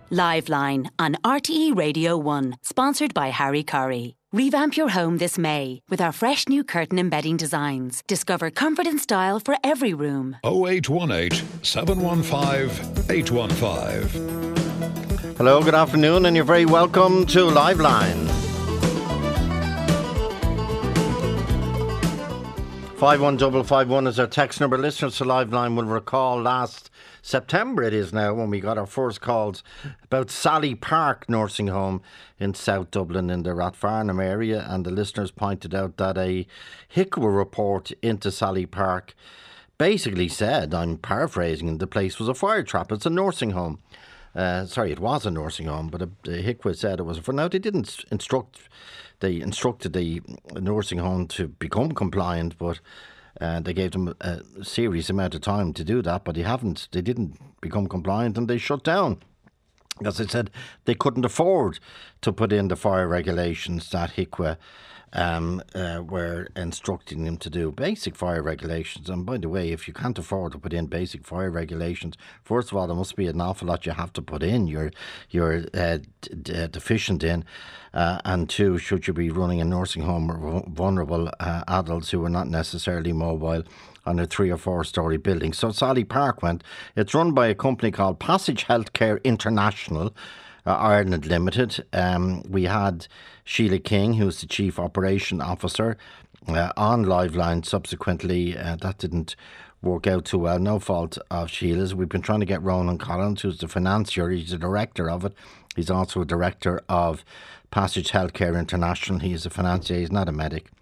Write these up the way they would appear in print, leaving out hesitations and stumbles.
Liveline on RTE Radio 1, sponsored by Harry Curry. Revamp your home this May with our fresh new curtain embedding designs. Discover comfort and style for every room. 0818 715 815. Hello, good afternoon, and you're very welcome to Liveline. 51551 is our text number. Listeners to Liveline will recall last September it is now when we got our first calls about Sally Park nursing home in South Dublin in the Rathfarnham area, and the listeners pointed out that a HIQA report into Sally Park basically said, I'm paraphrasing, the place was a fire trap. It's a nursing home. It was a nursing home, but the HIQA said it was. For now, they didn't instruct. They instructed the nursing home to become compliant, but they gave them a serious amount of time to do that. But they didn't become compliant, and they shut down. As I said, they couldn't afford to put in the fire regulations that HIQA were instructing them to do. Basic fire regulations. And by the way, if you can't afford to put in basic fire regulations, first of all, there must be an awful lot you have to put in you're deficient in. And two, should you be running a nursing home for vulnerable adults who are not necessarily mobile on a 3 or 4 story building. So Sally Park went. It's run by a company called Passage Healthcare International Ireland Limited. We had Sheila King, who's the Chief Operation Officer, on Liveline. Subsequently, that didn't work out too well. No fault of Sheila's. We've been trying to get Ronan Collins, who's the financier. He's the director of it. He's also a director of Passage Healthcare International. He's a financier. He's not a medic.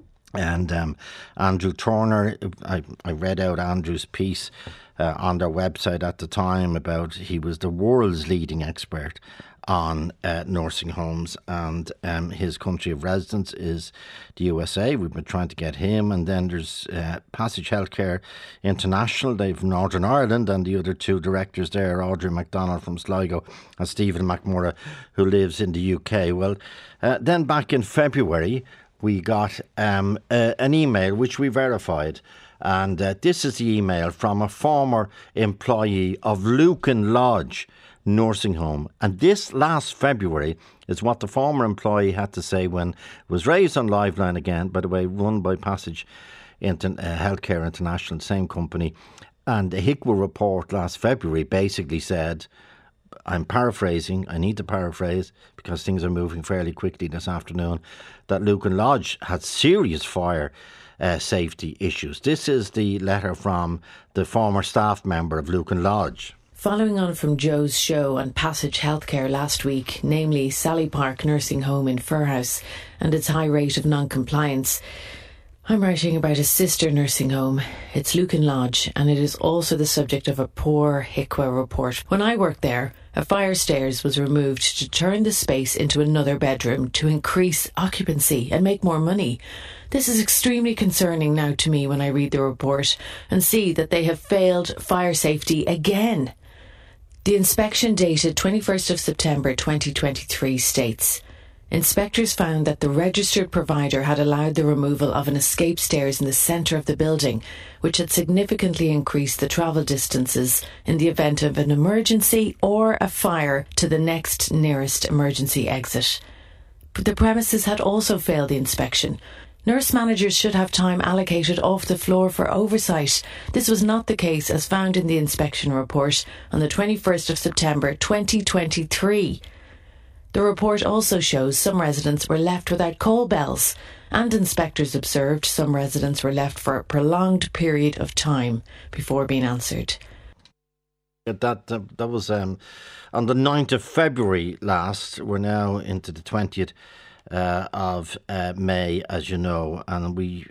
And Andrew Turner, I read out Andrew's piece on their website at the time about he was the world's leading expert on nursing homes, and his country of residence is the USA. We've been trying to get him, and then there's Passage Healthcare International. They've Northern Ireland, and the other two directors there, Audrey MacDonald from Sligo and Stephen McMurray, who lives in the UK. Well, then back in February, we got an email which we verified. And this is the email from a former employee of Lucan Lodge nursing home. And this last February is what the former employee had to say when it was raised on Liveline again, by the way, run by Passage Healthcare International, same company. And the HIQA report last February basically said, I'm paraphrasing, I need to paraphrase because things are moving fairly quickly this afternoon, that Lucan Lodge had serious fire safety issues. This is the letter from the former staff member of Lucan Lodge. Following on from Joe's show on Passage Healthcare last week, namely Sally Park Nursing Home in Firhouse and its high rate of non-compliance, I'm writing about a sister nursing home. It's Lucan Lodge, and it is also the subject of a poor HIQA report. When I worked there, a fire stairs was removed to turn the space into another bedroom to increase occupancy and make more money. This is extremely concerning now to me when I read the report and see that they have failed fire safety again. The inspection dated 21st of September 2023 states, inspectors found that the registered provider had allowed the removal of an escape stairs in the centre of the building, which had significantly increased the travel distances in the event of an emergency or a fire to the next nearest emergency exit. But the premises had also failed the inspection. Nurse managers should have time allocated off the floor for oversight. This was not the case as found in the inspection report on the 21st of September 2023. The report also shows some residents were left without call bells, and inspectors observed some residents were left for a prolonged period of time before being answered. That was on the 9th of February last. We're now into the 20th of May, as you know, and we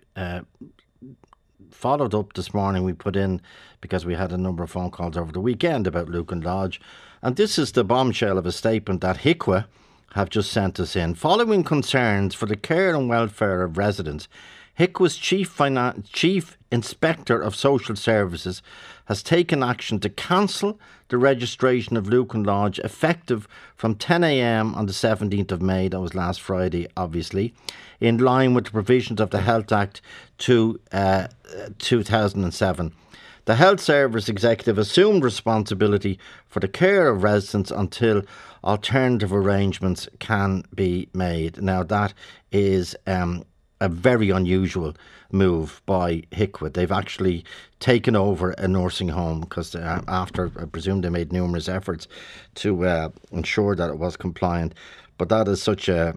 followed up this morning. We put in, because we had a number of phone calls over the weekend about Lucan Lodge, and this is the bombshell of a statement that HIQA have just sent us in. Following concerns for the care and welfare of residents, HIQA's Chief Inspector of Social Services has taken action to cancel the registration of Lucan Lodge effective from 10 a.m. on the 17th of May, that was last Friday, obviously, in line with the provisions of the Health Act 2007. The health service executive assumed responsibility for the care of residents until alternative arrangements can be made. Now, that is a very unusual move by HIQA. They've actually taken over a nursing home because after, I presume, they made numerous efforts to ensure that it was compliant. But that is such a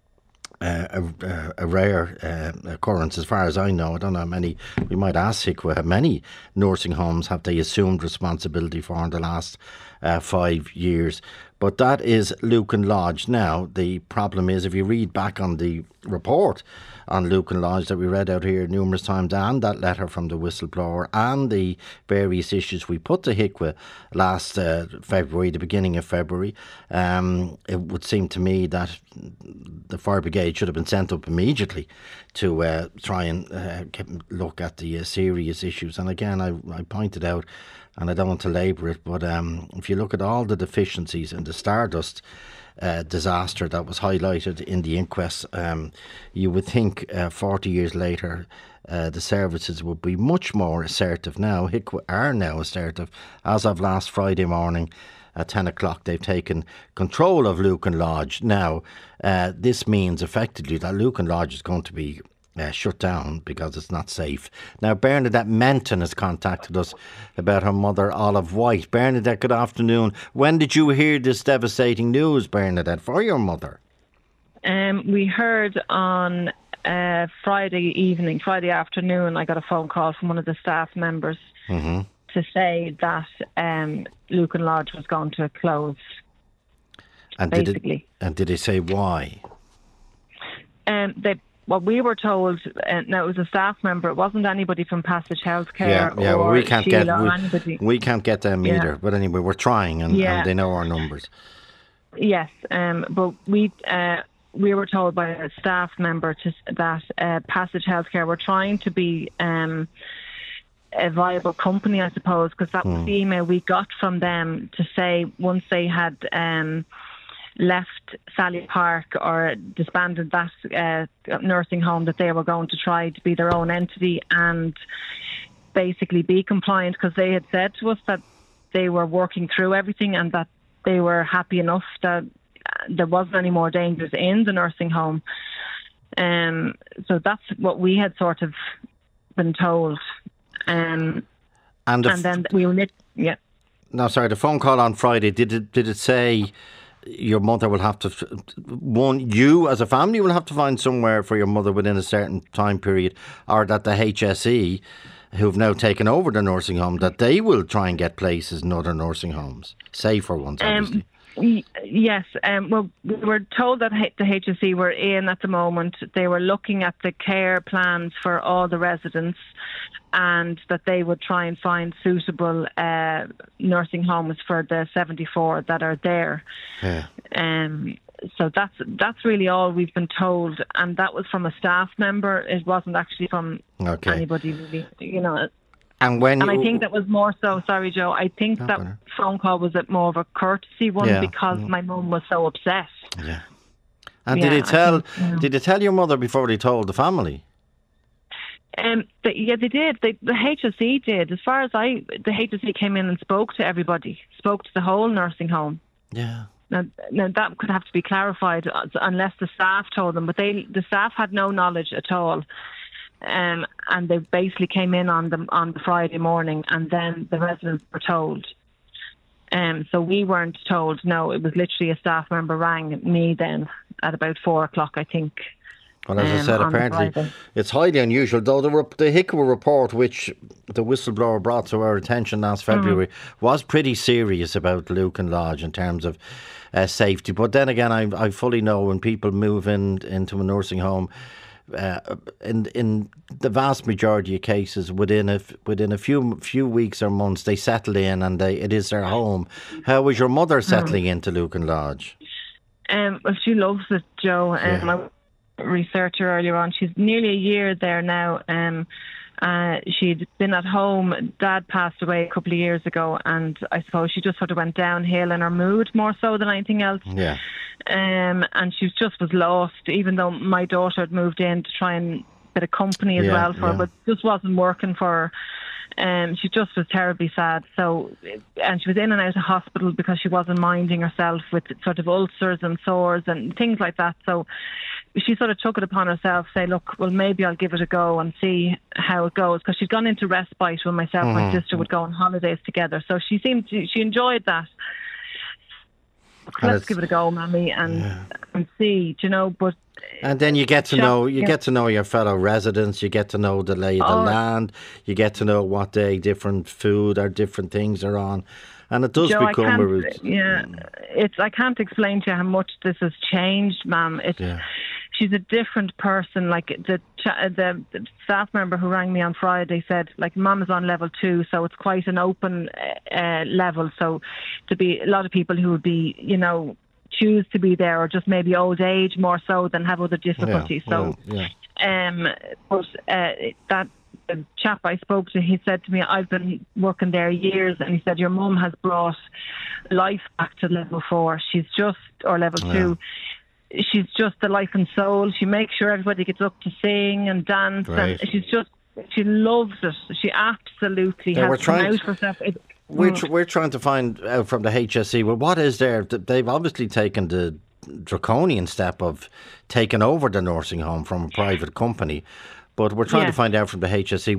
rare occurrence as far as I know. I don't know how many, we might ask HIQA, how many nursing homes have they assumed responsibility for in the last 5 years. But that is Lucan Lodge. Now, the problem is, if you read back on the report on Lucan Lodge that we read out here numerous times, and that letter from the whistleblower, and the various issues we put to HIQA last February, the beginning of February, it would seem to me that the fire brigade should have been sent up immediately to try and look at the serious issues. And again, I pointed out, and I don't want to labour it, but if you look at all the deficiencies in the Stardust disaster that was highlighted in the inquest, you would think 40 years later the services would be much more assertive now. HIQA are now assertive. As of last Friday morning at 10 o'clock, they've taken control of Lucan Lodge. Now, this means effectively that Lucan Lodge is going to be shut down because it's not safe. Now, Bernadette Menton has contacted us about her mother, Olive White. Bernadette, good afternoon. When did you hear this devastating news, Bernadette, for your mother? We heard on Friday afternoon. I got a phone call from one of the staff members to say that Lucan Lodge was going to close. And basically. Did they say why? Well, we were told, now it was a staff member, it wasn't anybody from Passage Healthcare or we can't Sheila or anybody. We can't get them either. But anyway, we're trying and they know our numbers. Yes, but we were told by a staff member that Passage Healthcare were trying to be a viable company, I suppose, because that was the email we got from them to say once they had left Sally Park or disbanded that nursing home, that they were going to try to be their own entity and basically be compliant, because they had said to us that they were working through everything and that they were happy enough that there wasn't any more dangers in the nursing home. So that's what we had sort of been told. And then we were... Yeah. No, sorry, the phone call on Friday, did it say your mother will have to, you as a family will have to find somewhere for your mother within a certain time period, or that the HSE, who've now taken over the nursing home, that they will try and get places in other nursing homes, safer ones, obviously? Yes. Well, we were told that the HSE were in at the moment. They were looking at the care plans for all the residents and that they would try and find suitable nursing homes for the 74 that are there. Yeah. So that's really all we've been told, and that was from a staff member. It wasn't actually from anybody really, you know. And I think that was more so, sorry Joe, I think that phone call was more of a courtesy one because my mum was so upset. Yeah. And did they tell your mother before they told the family? They did. The HSE did. As far as the HSE came in and spoke to everybody, spoke to the whole nursing home. Yeah. Now that could have to be clarified unless the staff told them, but the staff had no knowledge at all. And they basically came in on the Friday morning, and then the residents were told. So we weren't told. No, it was literally a staff member rang me then at about 4 o'clock, I think. Well, as I said, apparently it's highly unusual, though the HIQA report, which the whistleblower brought to our attention last February, was pretty serious about Lucan Lodge in terms of safety. But then again, I fully know when people move into a nursing home, in the vast majority of cases, within a few weeks or months, they settle in and it is their home. How was your mother settling into Lucan Lodge? Well, she loves it, Joe. I researched her earlier on. She's nearly a year there now. She'd been at home. Dad passed away a couple of years ago, and I suppose she just sort of went downhill in her mood more so than anything else. Yeah. And she just was lost, even though my daughter had moved in to try and bit of company as well for her, but just wasn't working for her. She just was terribly sad. So, and she was in and out of hospital because she wasn't minding herself with sort of ulcers and sores and things like that. So she sort of took it upon herself, say, look, well, maybe I'll give it a go and see how it goes. Because she'd gone into respite when myself and my sister would go on holidays together. So she enjoyed that. Let's give it a go, Mammy, and see, you know. But and then you get to know your fellow residents. You get to know the lay of the land. You get to know what day different food or different things are on, and it does become a routine. Yeah, I can't explain to you how much this has changed, Ma'am. She's a different person. Like the staff member who rang me on Friday said, like, Mum is on level 2, so it's quite an open level. So to be a lot of people who would be, you know, choose to be there, or just maybe old age more so than have other difficulties. But that the chap I spoke to, he said to me, I've been working there years, and he said, your mum has brought life back to level 4. Or level 2. She's just the life and soul. She makes sure everybody gets up to sing and dance, and she loves it. She absolutely has come out herself. We're trying to find out from the HSE, well, what is there? They've obviously taken the draconian step of taking over the nursing home from a private company, but we're trying to find out from the HSE,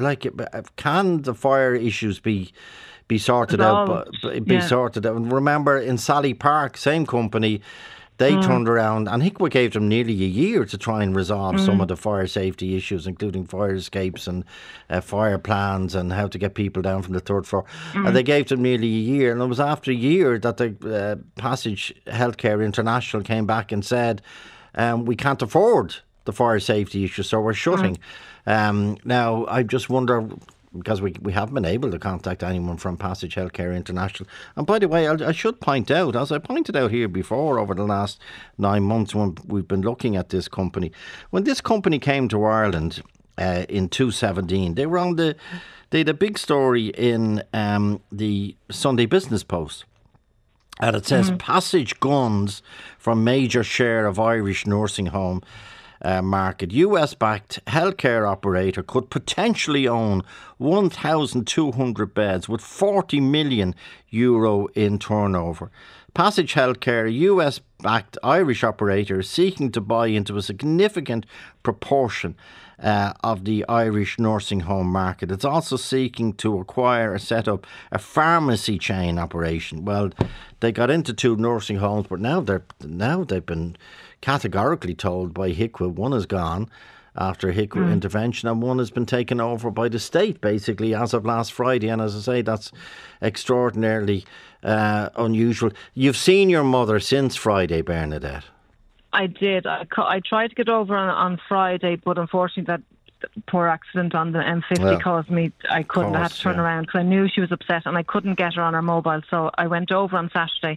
can the fire issues be sorted out? Sorted out. And remember, in Sally Park, same company, they turned around, and HIQA gave them nearly a year to try and resolve some of the fire safety issues, including fire escapes and fire plans and how to get people down from the 3rd floor. And they gave them nearly a year, and it was after a year that the Passage Healthcare International came back and said, we can't afford the fire safety issues, so we're shutting. Now, I just wonder, because we haven't been able to contact anyone from Passage Healthcare International. And by the way, I should point out, as I pointed out here before, over the last 9 months when we've been looking at this company, when this company came to Ireland in 2017, they had a big story in the Sunday Business Post. And it says, Passage guns from major share of Irish nursing home market. US-backed healthcare operator could potentially own 1,200 beds with €40 million in turnover. Passage Healthcare, a US-backed Irish operator, is seeking to buy into a significant proportion of the Irish nursing home market. It's also seeking to acquire or set up a pharmacy chain operation. Well, they got into 2 nursing homes, but now they've been categorically told by HIQA one is gone after HIQA intervention, and one has been taken over by the state basically as of last Friday. And as I say, that's extraordinarily unusual. You've seen your mother since Friday, Bernadette. I did. I tried to get over on Friday, but unfortunately that poor accident on the M50 caused me, I couldn't, I had to turn around because I knew she was upset and I couldn't get her on her mobile. So I went over on Saturday.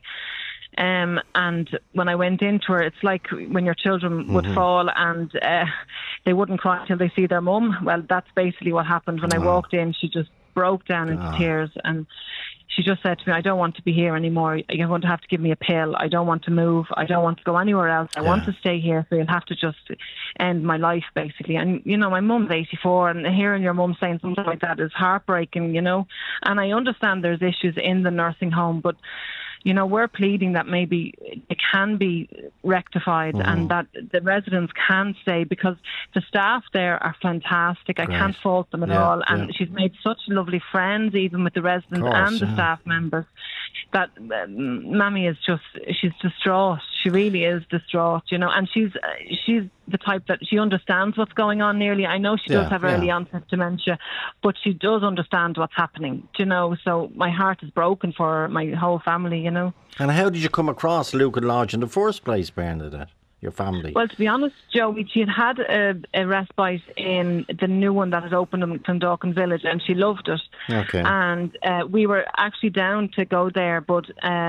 And when I went into her, it's like when your children would fall and they wouldn't cry until they see their mum. Well, that's basically what happened. When I walked in, she just broke down into tears, and she just said to me, I don't want to be here anymore. You're going to have to give me a pill. I don't want to move. I don't want to go anywhere else. I want to stay here, so you'll have to just end my life, basically. And, you know, my mum's 84, and hearing your mum saying something like that is heartbreaking, you know. And I understand there's issues in the nursing home, but you know, we're pleading that maybe it can be rectified and that the residents can stay, because the staff there are fantastic. I can't fault them at all. And she's made such lovely friends, even with the residents and the staff members, that Mammy is she's distraught. She really is distraught, you know, and she's the type that she understands what's going on nearly. I know she does have early onset dementia, but she does understand what's happening, you know, so my heart is broken for my whole family, you know. And how did you come across Lucan Lodge in the first place, Bernadette? Your family? Well, to be honest, Joe, she had a respite in the new one that had opened in Clondalkin Village, and she loved it. Okay. And we were actually down to go there, but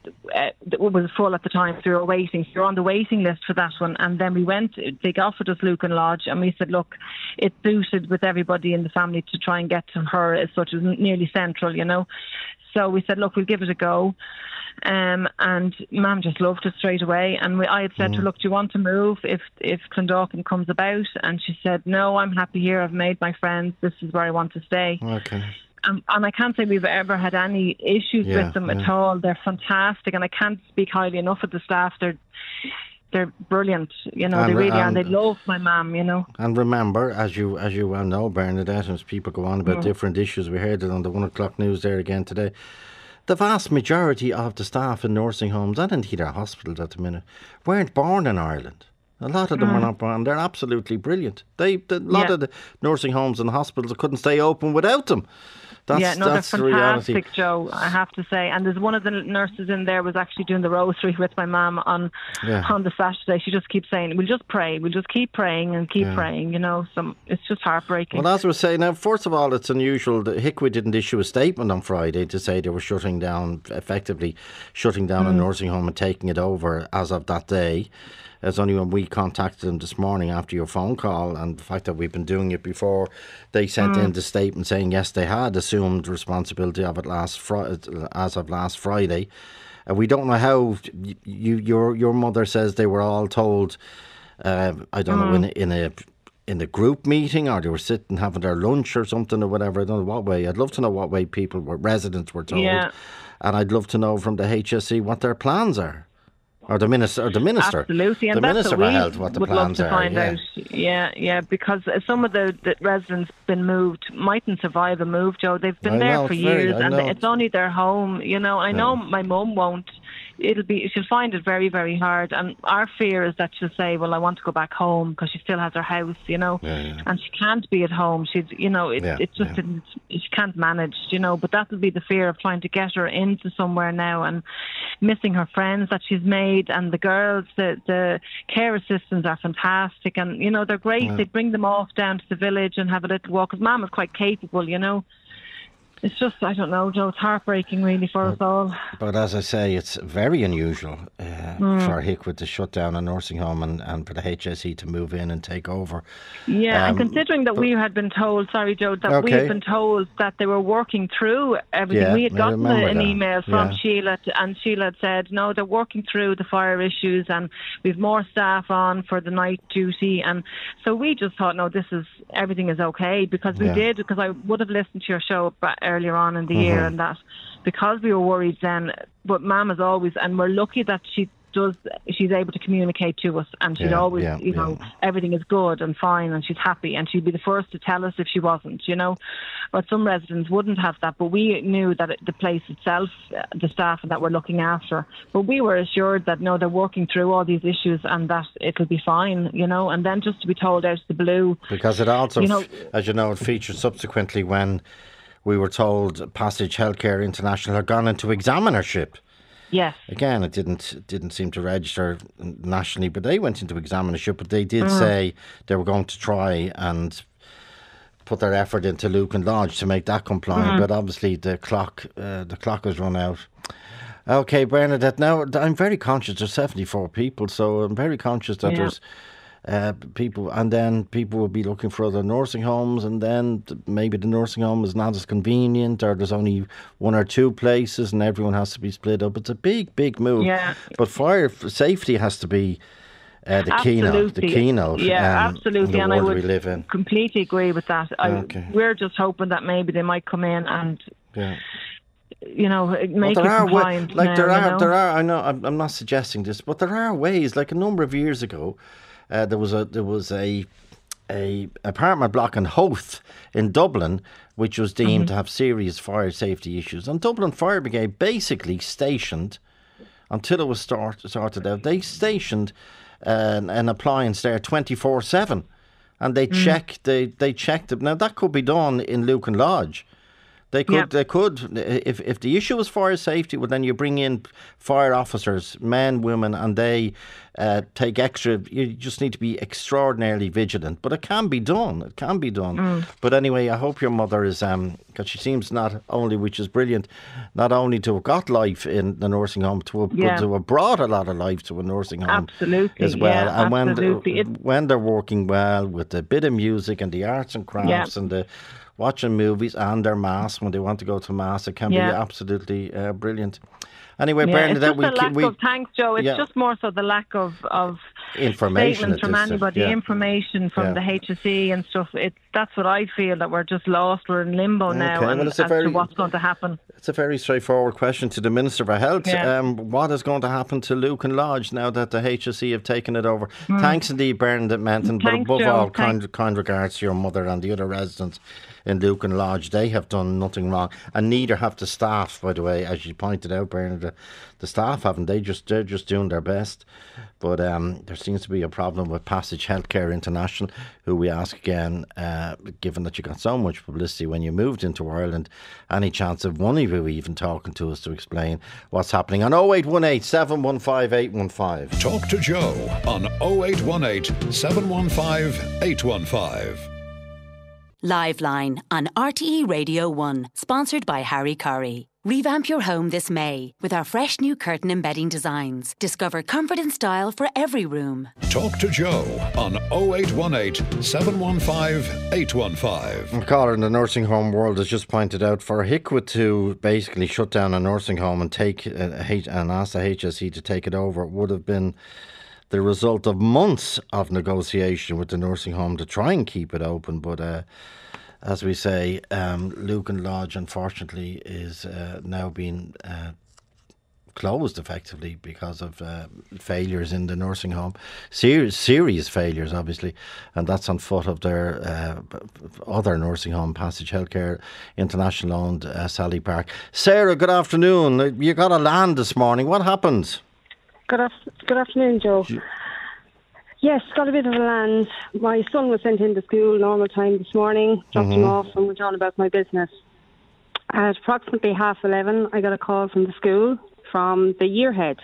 it was full at the time, so we were waiting. So we were on the waiting list for that one, and then we went. They offered us Lucan Lodge, and we said, look, it suited with everybody in the family to try and get to her as such as nearly central, you know. So we said, look, we'll give it a go. And Mum just loved it straight away. And I had said to her, look, do you want to move if Clondalkin comes about? And she said, no, I'm happy here. I've made my friends. This is where I want to stay. Okay. And I can't say we've ever had any issues with them at all. They're fantastic, and I can't speak highly enough of the staff. They're brilliant, you know. They really are. They love my mum, you know. And remember, as you well know, Bernadette, as people go on about different issues, we heard it on the 1 o'clock news there again today. The vast majority of the staff in nursing homes and indeed our hospitals at the minute weren't born in Ireland. A lot of them were not born. They're absolutely brilliant. A lot of the nursing homes and hospitals couldn't stay open without them. They're that's fantastic, the reality. Joe, I have to say. And there's one of the nurses in there was actually doing the rosary with my mum on the Saturday. She just keeps saying, we'll just pray. We'll just keep praying and keep praying, you know. So it's just heartbreaking. Well, as we say now, first of all, it's unusual that HIQA didn't issue a statement on Friday to say they were effectively shutting down a nursing home and taking it over as of that day. It's only when we contacted them this morning after your phone call and the fact that we've been doing it before, they sent in the statement saying, yes, they had assumed responsibility of it as of last Friday. We don't know how your mother says they were all told, I don't know, in a group meeting, or they were sitting having their lunch or something or whatever. I don't know what way. I'd love to know what way residents were told. Yeah. And I'd love to know from the HSE what their plans are. Or the minister. Absolutely, and the that's Minister what for we Health, what the would plans love to find are. out. Yeah, because some of the residents been moved mightn't survive a move, Joe. They've been there for years, and it's only their home. You know, I know my mum won't. She'll find it very, very hard. And our fear is that she'll say, well, I want to go back home because she still has her house, you know, and she can't be at home. She can't manage, you know, but that will be the fear of trying to get her into somewhere now and missing her friends that she's made. And the girls, the care assistants are fantastic. And, you know, they're great. Yeah. They bring them off down to the village and have a little walk. Because Mum is quite capable, you know. It's just, I don't know, Joe, it's heartbreaking really for us all. But as I say, it's very unusual for HIQA to shut down a nursing home and for the HSE to move in and take over. Yeah, and considering that we had been told, sorry Joe, that we had been told that they were working through everything. We had gotten an email from Sheila, and Sheila had said, no, they're working through the fire issues and we've more staff on for the night duty. And so we just thought, no, everything is okay, because because I would have listened to your show earlier on in the year, and that because we were worried then, but Mum is always, and we're lucky that she's able to communicate to us, and she'd always, you know, everything is good and fine and she's happy, and she'd be the first to tell us if she wasn't, you know. But some residents wouldn't have that, but we knew that the place itself, the staff that we're looking after, but we were assured that no, they're working through all these issues and that it'll be fine, you know. And then just to be told out of the blue, because it also, you know, as you know, it featured subsequently when we were told Passage Healthcare International had gone into examinership. Yes. Again, it didn't seem to register nationally, but they went into examinership. But they did say they were going to try and put their effort into Lucan Lodge to make that compliant. But obviously the clock has run out. Okay, Bernadette. Now I'm very conscious there's 74 people, so I'm very conscious that there's people, and then people will be looking for other nursing homes, and then maybe the nursing home is not as convenient, or there's only one or two places and everyone has to be split up. It's a big move. But fire safety has to be the keynote. Absolutely. And I would we live in. Completely agree with that. We're just hoping that maybe they might come in and you know, make it compliant. There are. I know. I'm not suggesting this, but there are ways. Like a number of years ago, there was a apartment block in Howth in Dublin, which was deemed to have serious fire safety issues. And Dublin Fire Brigade basically stationed, until it was sorted out, they stationed an appliance there 24/7, and they checked. They checked it. Now that could be done in Lucan Lodge. They could. If the issue is fire safety, well, then you bring in fire officers, men, women, and they take extra. You just need to be extraordinarily vigilant. But it can be done. It can be done. But anyway, I hope your mother is, because she seems not only, which is brilliant, not only to have got life in the nursing home, but to have brought a lot of life to a nursing home. Absolutely. As well. Yeah, And absolutely. when they're working well with a bit of music and the arts and crafts and the watching movies and their mass when they want to go to mass, it can be absolutely brilliant. Anyway, Bernadette, it's just a lack of thanks, Joe. It's just more so the lack of information statements from anybody, information from the HSE and stuff. That's what I feel, that we're just lost. We're in limbo now as to what's going to happen. It's a very straightforward question to the Minister for Health. What is going to happen to Lucan Lodge now that the HSE have taken it over? Thanks indeed, Bernadette Menton. But above all, kind regards to your mother and the other residents in Lucan Lodge. They have done nothing wrong, and neither have the staff, by the way, as you pointed out, Bernadette. The staff haven't. They're just doing their best. But there seems to be a problem with Passage Healthcare International, who we ask again, given that you got so much publicity when you moved into Ireland, any chance of one of you even talking to us to explain what's happening on 0818 715 815. Talk to Joe on 0818 715 815. Liveline on RTE Radio 1, sponsored by Harry Curry. Revamp your home this May with our fresh new curtain embedding designs. Discover comfort and style for every room. Talk to Joe on 0818 715 815. A caller in the nursing home world has just pointed out, for HICWA to basically shut down a nursing home and and ask the HSE to take it over would have been the result of months of negotiation with the nursing home to try and keep it open. But as we say, Lucan Lodge, unfortunately, is now being closed effectively because of failures in the nursing home. Serious failures, obviously, and that's on foot of their other nursing home, Passage Healthcare International owned, Sally Park. Sarah, good afternoon. You got a land this morning. What happened? Good afternoon, Joe. Yes, got a bit of a land. My son was sent into school normal time this morning, dropped him off and went on about my business. At approximately 11:30, I got a call from the school from the year head,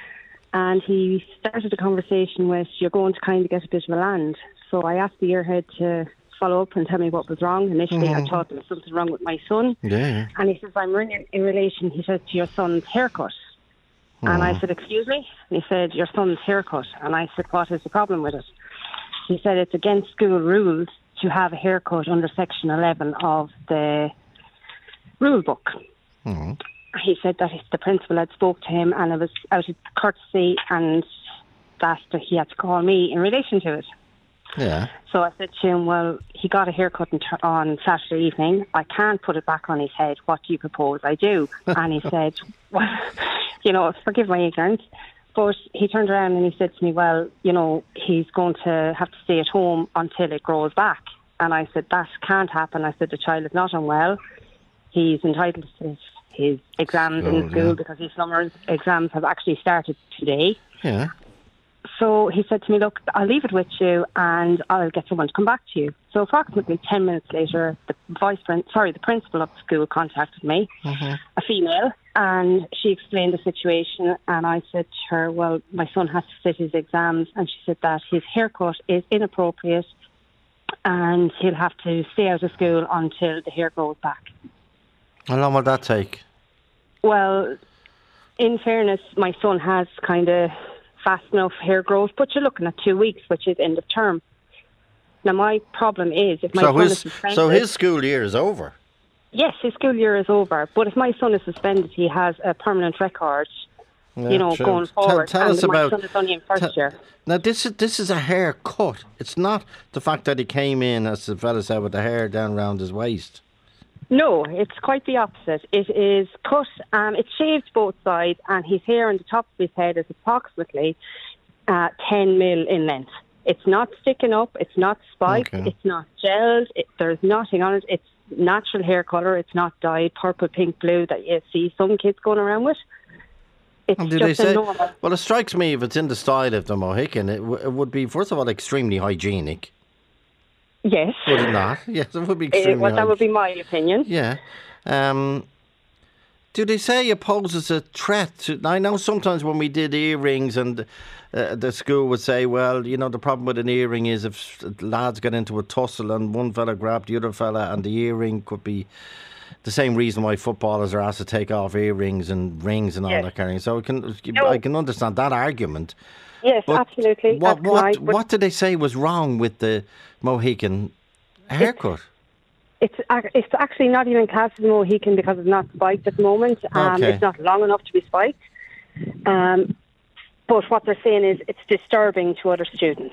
and he started a conversation with, you're going to kind of get a bit of a land. So I asked the year head to follow up and tell me what was wrong. Initially, I thought there was something wrong with my son. Yeah. And he says, I'm ringing in relation, he said, to your son's haircut. And I said, excuse me? And he said, your son's haircut. And I said, what is the problem with it? He said, it's against school rules to have a haircut under Section 11 of the rule book. He said that the principal had spoke to him and it was out of courtesy and that he had to call me in relation to it. Yeah. So I said to him, well, he got a haircut on Saturday evening. I can't put it back on his head. What do you propose I do? And he said, well, forgive my ignorance. But he turned around and he said to me, well, he's going to have to stay at home until it grows back. And I said, that can't happen. I said, the child is not unwell. He's entitled to his exams in school because his summer exams have actually started today. Yeah. So he said to me, look, I'll leave it with you and I'll get someone to come back to you. So approximately 10 minutes later, the principal of the school contacted me, a female, and she explained the situation. And I said to her, well, my son has to sit his exams. And she said that his haircut is inappropriate and he'll have to stay out of school until the hair grows back. How long will that take? Well, in fairness, my son has kind of fast enough hair growth, but you're looking at 2 weeks, which is end of term. Now, my problem is if my son is suspended... So his school year is over? Yes, his school year is over. But if my son is suspended, he has a permanent record, going forward. Tell us about... My son is only in first year. Now, this is a haircut. It's not the fact that he came in, as the fella said, with the hair down around his waist. No, it's quite the opposite. It is cut, it's shaved both sides, and his hair on the top of his head is approximately 10 mil in length. It's not sticking up, it's not spiked, it's not gelled, there's nothing on it. It's natural hair colour, it's not dyed purple, pink, blue that you see some kids going around with. It's just a normal... Well, it strikes me, if it's in the style of the Mohican, it would be, first of all, extremely hygienic. Yes. Would it not? Yes, it would be extremely that would be my opinion. Yeah. Do they say it poses a threat? I know sometimes when we did earrings and the school would say, well, the problem with an earring is if lads get into a tussle and one fella grabbed the other fella, and the earring could be the same reason why footballers are asked to take off earrings and rings and all that kind of thing. So I can understand that argument. Yes, but absolutely. What did they say was wrong with the Mohican haircut? It's actually not even classed as Mohican because it's not spiked at the moment. It's not long enough to be spiked. But what they're saying is it's disturbing to other students.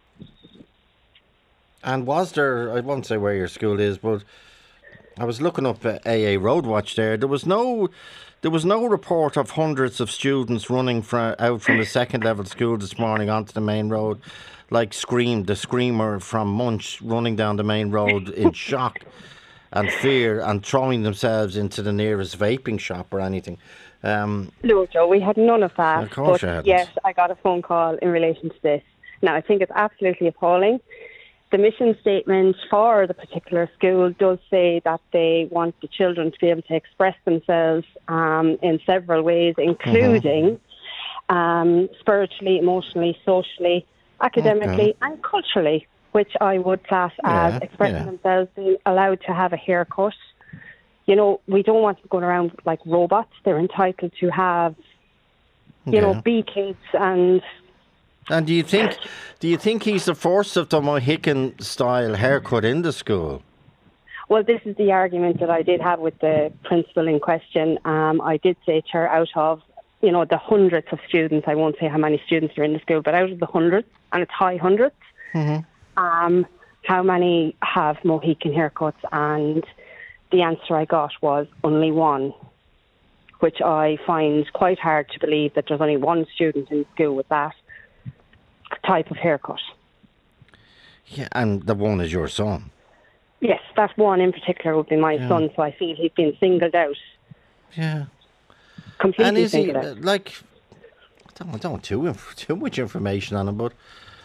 And was there, I won't say where your school is, but I was looking up AA Roadwatch there. There was no report of hundreds of students running out from the second level school this morning onto the main road, like the screamer from Munch running down the main road in shock and fear and throwing themselves into the nearest vaping shop or anything. No, Joe, we had none of that. Of course you hadn't. Yes, I got a phone call in relation to this. Now, I think it's absolutely appalling. The mission statement for the particular school does say that they want the children to be able to express themselves in several ways, including spiritually, emotionally, socially, academically and culturally, which I would class as expressing themselves, being allowed to have a haircut. We don't want them going around like robots. They're entitled to have, be kids and... And do you think he's the first of the Mohican style haircut in the school? Well, this is the argument that I did have with the principal in question. I did say to her, out of the hundreds of students, I won't say how many students are in the school, but out of the hundreds, and it's high hundreds, how many have Mohican haircuts? And the answer I got was only one, which I find quite hard to believe that there's only one student in school with that type of haircut. Yeah, and the one is your son. Yes, that one in particular would be my son, so I feel he's been singled out. Yeah. Completely and is singled he, out. like, I don't want too much information on him, but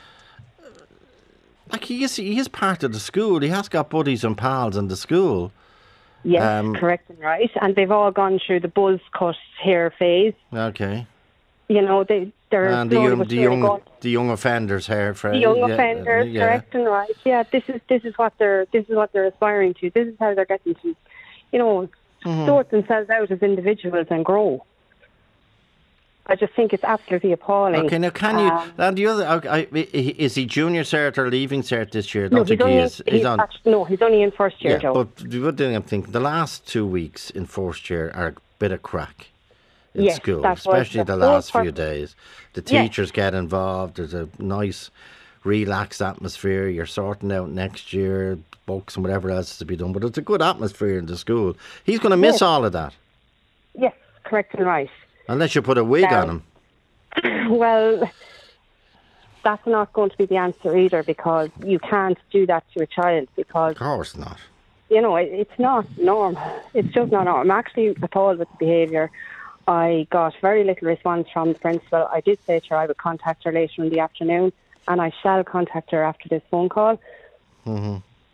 like he is part of the school. He has got buddies and pals in the school. Yes, correct and right. And they've all gone through the buzz cut hair phase. Okay. They're and the young offenders hair phase. The young offenders, correct and right. Yeah, this is what they're aspiring to. This is how they're getting to, sort themselves out as individuals and grow. I just think it's absolutely appalling. Okay, now can you? And the other, is he junior cert or leaving cert this year? No, he's only in first year, Joe. But the good thing I'm thinking, the last 2 weeks in first year are a bit of crack in school, especially the last few days. The teachers get involved. There's a nice, relaxed atmosphere. You're sorting out next year books and whatever else is to be done. But it's a good atmosphere in the school. He's going to miss all of that. Yes, correct and right. Unless you put a wig on him. Well, that's not going to be the answer either, because you can't do that to a child. Because, of course not. It's not normal. It's just not normal. I'm actually appalled with the behaviour. I got very little response from the principal. I did say to her I would contact her later in the afternoon, and I shall contact her after this phone call. Mm-hmm.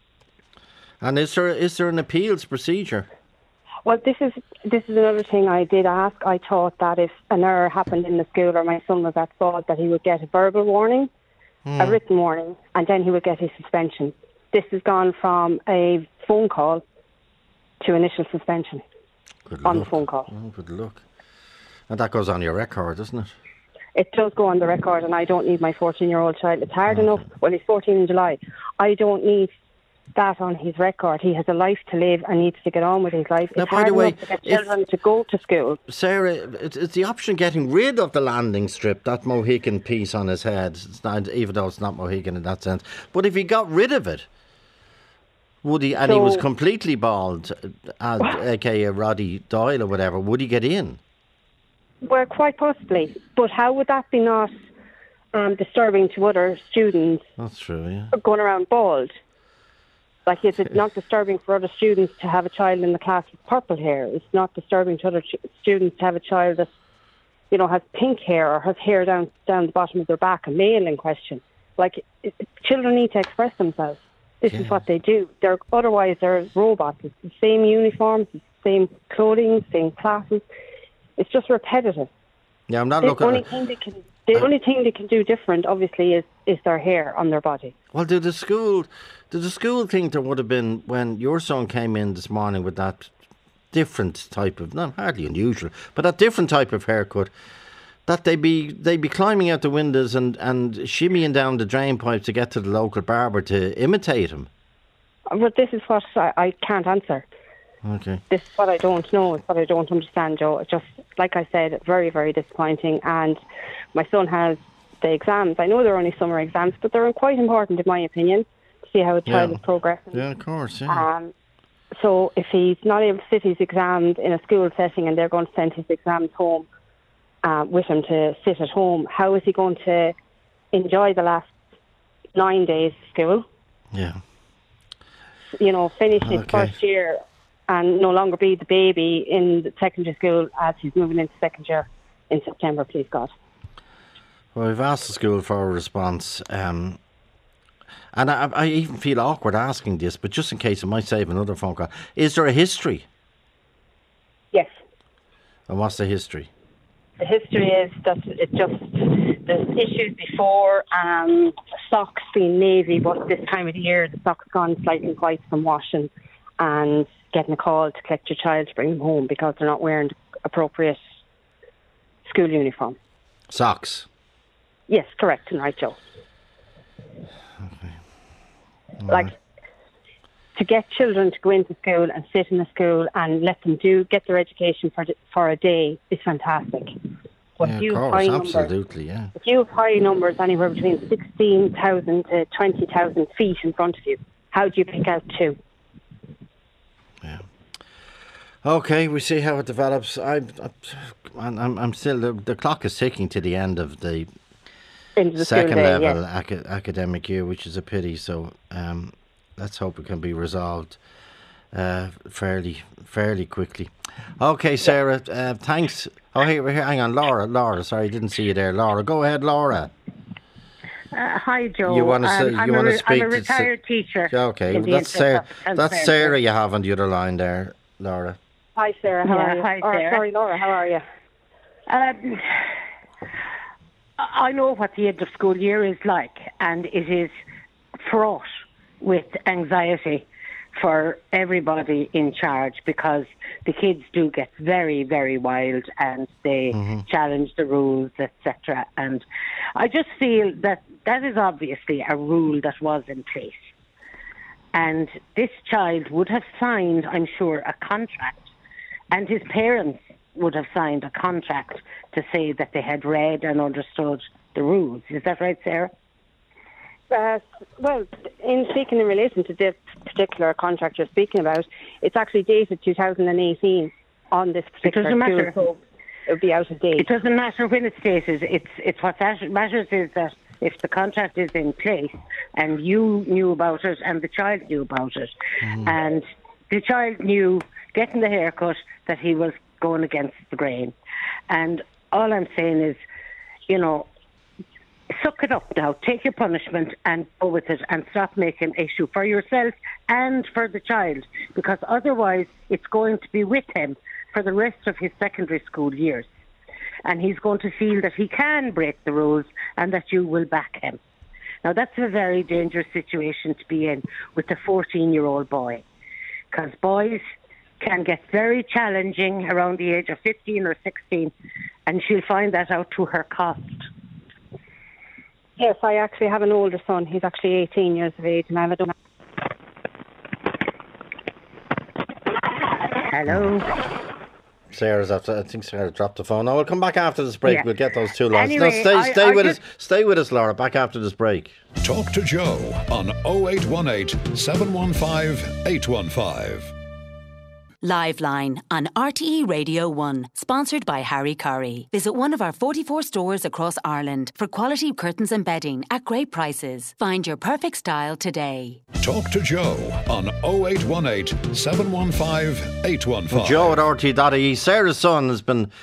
And is there an appeals procedure? Well, this is another thing I did ask. I thought that if an error happened in the school or my son was at fault, that he would get a verbal warning, a written warning, and then he would get his suspension. This has gone from a phone call to initial suspension on the phone call. Oh, good luck. And that goes on your record, doesn't it? It does go on the record, and I don't need my 14-year-old child. It's hard enough. Well, he's 14 in July. I don't need that on his record. He has a life to live and needs to get on with his life. It's hard enough to get children to go to school. Sarah, it's the option of getting rid of the landing strip, that Mohican piece on his head. It's not, even though it's not Mohican in that sense. But if he got rid of it, would he? And he was completely bald, aka Roddy Doyle or whatever. Would he get in? Well, quite possibly. But how would that be not disturbing to other students? That's true. Yeah. Going around bald. Like, is it not disturbing for other students to have a child in the class with purple hair? It's not disturbing to other students to have a child that, has pink hair or has hair down the bottom of their back, a male in question. Like, children need to express themselves. This is what they do. Otherwise, they're robots. It's the same uniforms, it's the same clothing, same classes. It's just repetitive. Yeah, I'm not The looking only at... thing they can do different, obviously, is their hair on their body. Well, did the school think there would have been, when your son came in this morning with that different type of, not hardly unusual, but that different type of haircut, that they'd be climbing out the windows and shimmying down the drain pipe to get to the local barber to imitate him? But this is what I can't answer. Okay. This is what I don't know. It's what I don't understand, Joe. It's just, like I said, very, very disappointing. And my son has the exams. I know they're only summer exams, but they're quite important, in my opinion, to see how a child is progressing. Yeah, of course, yeah. So if he's not able to sit his exams in a school setting and they're going to send his exams home with him to sit at home, how is he going to enjoy the last 9 days of school? Yeah. You know, finish his first year and no longer be the baby in the secondary school as he's moving into second year in September, please God. Well, we've asked the school for a response, and I even feel awkward asking this, but just in case it might save another phone call. Is there a history? Yes. And what's the history? The history is that there's issues before, socks being navy, but this time of the year the socks gone slightly white from washing, and getting a call to collect your child to bring them home because they're not wearing appropriate school uniform. Socks? Yes, correct, and right, Joe. Okay. Like, to get children to go into school and sit in the school and let them get their education for a day is fantastic. But Yeah, of course, absolutely, yeah. If you have high numbers, anywhere between 16,000 to 20,000 feet in front of you, how do you pick out two? Yeah. Okay, we see how it develops. I'm still, the clock is ticking to the end of the second level academic year, which is a pity. So let's hope it can be resolved fairly quickly. Okay, Sarah, thanks. Oh, here, hang on, Laura. Sorry, didn't see you there, Laura. Go ahead, Laura. Hi, Joe. You want to speak? I'm a retired teacher. Okay, well, that's Sarah. That's Sarah you have on the other line there, Laura. Hi, Sarah. How are you? Hi, Sarah. Sorry, Laura. How are you? I know what the end of school year is like, and it is fraught with anxiety for everybody in charge, because the kids do get very, very wild and they challenge the rules, etc. And I just feel that is obviously a rule that was in place. And this child would have signed, I'm sure, a contract, and his parents would have signed a contract to say that they had read and understood the rules. Is that right, Sarah? Well, in speaking in relation to this particular contract you're speaking about, it's actually dated 2018 on this particular It doesn't matter. So it would be out of date. It doesn't matter when it's dated. It's what matters is that if the contract is in place and you knew about it and the child knew about it, and the child knew, getting the haircut, that he was going against the grain. And all I'm saying is, you know, suck it up now, take your punishment and go with it, and stop making an issue for yourself and for the child, because otherwise it's going to be with him for the rest of his secondary school years. And he's going to feel that he can break the rules and that you will back him. Now, that's a very dangerous situation to be in with a 14-year-old boy, because boys can get very challenging around the age of 15 or 16, and she'll find that out to her cost. Yes, I actually have an older son. He's actually 18 years of age, and I have a daughter. Hello? Sarah's after. I think Sarah dropped the phone. No, we'll come back after this break. Yeah. We'll get those two lines. Anyway, no, stay with us, Laura. Back after this break. Talk to Joe on 0818 715 815. Liveline on RTE Radio 1, sponsored by Harry Curry. Visit one of our 44 stores across Ireland for quality curtains and bedding at great prices. Find your perfect style today. Talk to Joe on 0818 715 815. Joe at RTE.ie. Sarah's son has been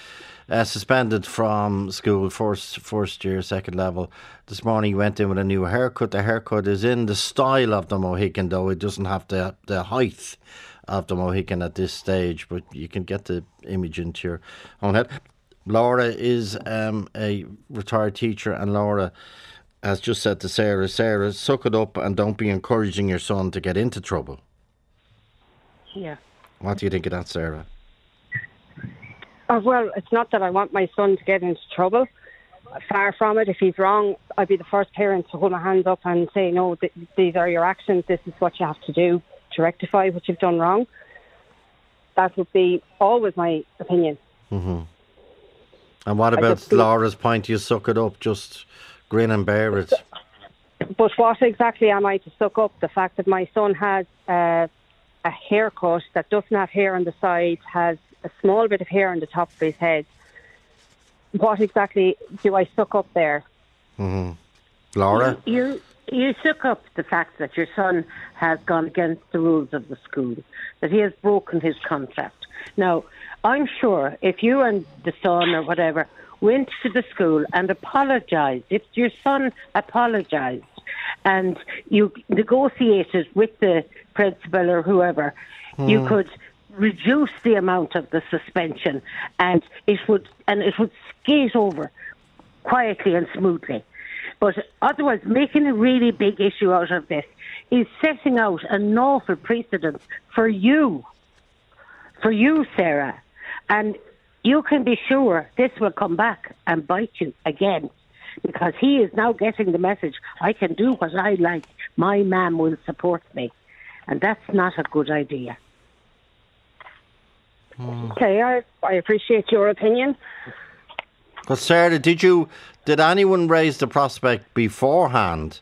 suspended from school, first year, second level. This morning he went in with a new haircut. The haircut is in the style of the Mohican, though it doesn't have the height of the Mohican at this stage, but you can get the image into your own head. Laura is a retired teacher, and Laura has just said to Sarah, suck it up and don't be encouraging your son to get into trouble. Yeah. What do you think of that, Sarah? Well, it's not that I want my son to get into trouble. Far from it. If he's wrong, I'd be the first parent to hold my hands up and say, no, these are your actions. This is what you have to do to rectify what you've done wrong. That would be always my opinion. Mm-hmm. And what about Laura's point? You suck it up, just grin and bear it. But what exactly am I to suck up? The fact that my son has a haircut that doesn't have hair on the side, has a small bit of hair on the top of his head. What exactly do I suck up there? Mm-hmm. Laura? You suck up the fact that your son has gone against the rules of the school, that he has broken his contract. Now, I'm sure if you and the son or whatever went to the school and apologised, if your son apologised and you negotiated with the principal or whoever, you could reduce the amount of the suspension, and it would skate over quietly and smoothly. But otherwise, making a really big issue out of this is setting out an awful precedent for you, Sarah. And you can be sure this will come back and bite you again, because he is now getting the message, I can do what I like, my mum will support me. And that's not a good idea. Okay, I appreciate your opinion. But Sarah, did anyone raise the prospect beforehand?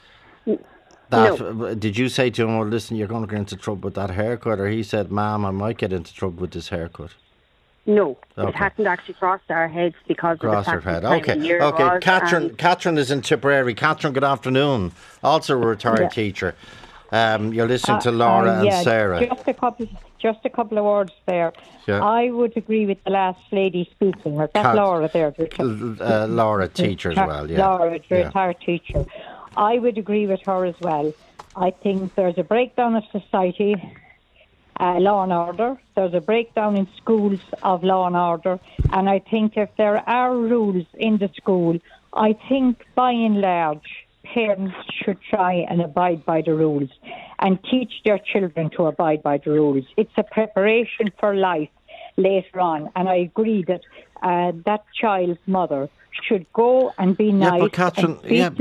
No. Did you say to him, well, listen, you're going to get into trouble with that haircut? Or he said, Ma'am, I might get into trouble with this haircut? No, okay. It hadn't actually crossed our heads because crossed of the her fact head. Okay. Catherine is in Tipperary. Catherine, good afternoon. Also a retired teacher. You're listening to Laura and Sarah. Just a couple of words there. Yeah. I would agree with the last lady speaking. That's Laura there. Laura, teacher as well. Yeah. Laura, retired teacher. I would agree with her as well. I think there's a breakdown of society, law and order. There's a breakdown in schools of law and order. And I think if there are rules in the school, I think by and large, parents should try and abide by the rules and teach their children to abide by the rules. It's a preparation for life later on. And I agree that that child's mother should go and be nice. But Catherine,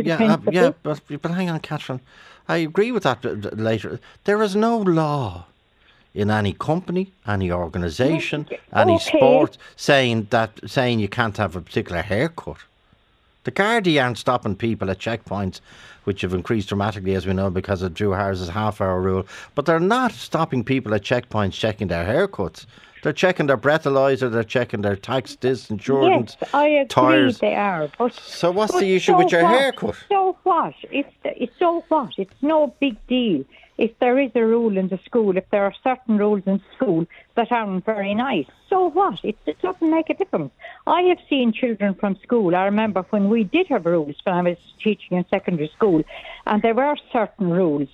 but hang on, Catherine. I agree with that later. There is no law in any company, any organisation, any sport saying you can't have a particular haircut. The Gardaí aren't stopping people at checkpoints, which have increased dramatically, as we know, because of Drew Harris's half-hour rule. But they're not stopping people at checkpoints checking their haircuts. They're checking their breathalyzer, they're checking their tax, insurance, yes, I agree tyres. They are. So what's the issue with your haircut? So what? So what? It's no big deal. If there is a rule in the school, if there are certain rules in school that aren't very nice, so what? It doesn't make a difference. I have seen children from school. I remember when we did have rules when I was teaching in secondary school, and there were certain rules.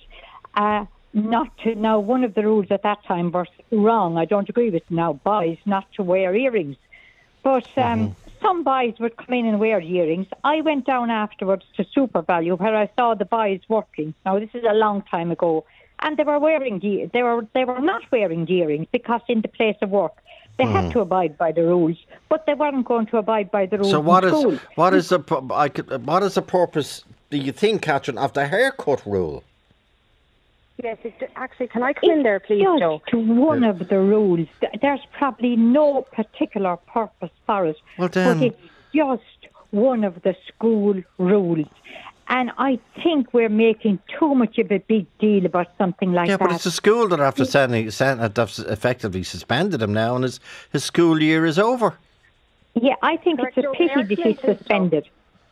Now, one of the rules at that time was wrong. I don't agree with now, boys not to wear earrings. But some boys would come in and wear earrings. I went down afterwards to Super Value where I saw the boys working. Now, this is a long time ago. And they were wearing they were not wearing earrings because in the place of work they had to abide by the rules, but they weren't going to abide by the rules. So what is the purpose, do you think, Catherine, of the haircut rule? Yes, actually, can I come in there, please, Joe? To one of the rules. There's probably no particular purpose for it, but it's just one of the school rules. And I think we're making too much of a big deal about something like that. Yeah, but it's the school that have effectively suspended him now, and his school year is over. Yeah, I think it's a pity that he's suspended.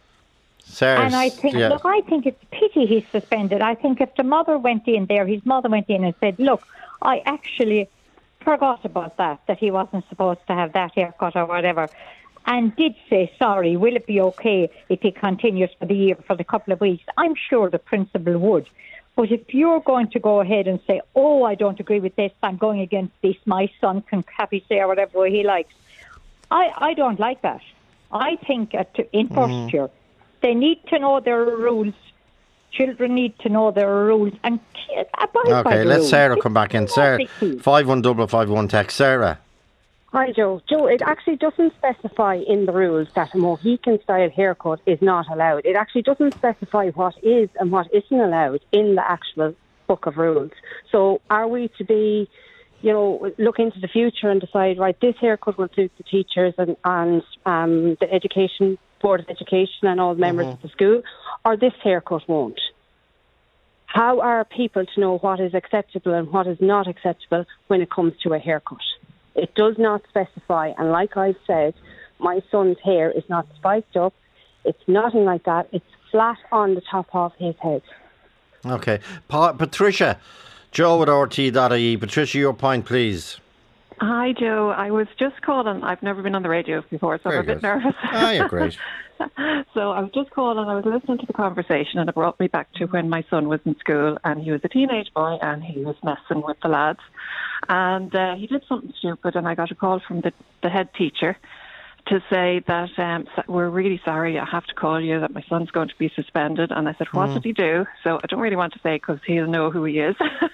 And I think, I think it's a pity he's suspended. I think if the mother went in there, his mother went in and said, look, I actually forgot about that he wasn't supposed to have that haircut or whatever. and did say, sorry, will it be okay if he continues for the year, for the couple of weeks? I'm sure the principal would. But if you're going to go ahead and say, oh, I don't agree with this, I'm going against this, my son can have his say or whatever way he likes, I don't like that. I think in first year, they need to know their rules. Children need to know their rules and abide by the rules. Okay, let's Sarah come back in. Sarah, 51551 text. Sarah. Hi, Joe. Joe, it actually doesn't specify in the rules that a Mohican-style haircut is not allowed. It actually doesn't specify what is and what isn't allowed in the actual book of rules. So are we to be, look into the future and decide, right, this haircut will suit the teachers and the Board of Education and all the members of the school, or this haircut won't? How are people to know what is acceptable and what is not acceptable when it comes to a haircut? It does not specify, and like I've said, my son's hair is not spiked up. It's nothing like that. It's flat on the top of his head. Okay. Patricia, Joe at RT.ie. Patricia, your point, please. Hi, Joe. I was just calling. I've never been on the radio before, so I'm a bit nervous. Ah, you're great. So I was just calling. I was listening to the conversation, and it brought me back to when my son was in school, and he was a teenage boy, and he was messing with the lads. And he did something stupid, and I got a call from the head teacher to say that we're really sorry, I have to call you, that my son's going to be suspended. And I said, what did he do? So I don't really want to say because he'll know who he is.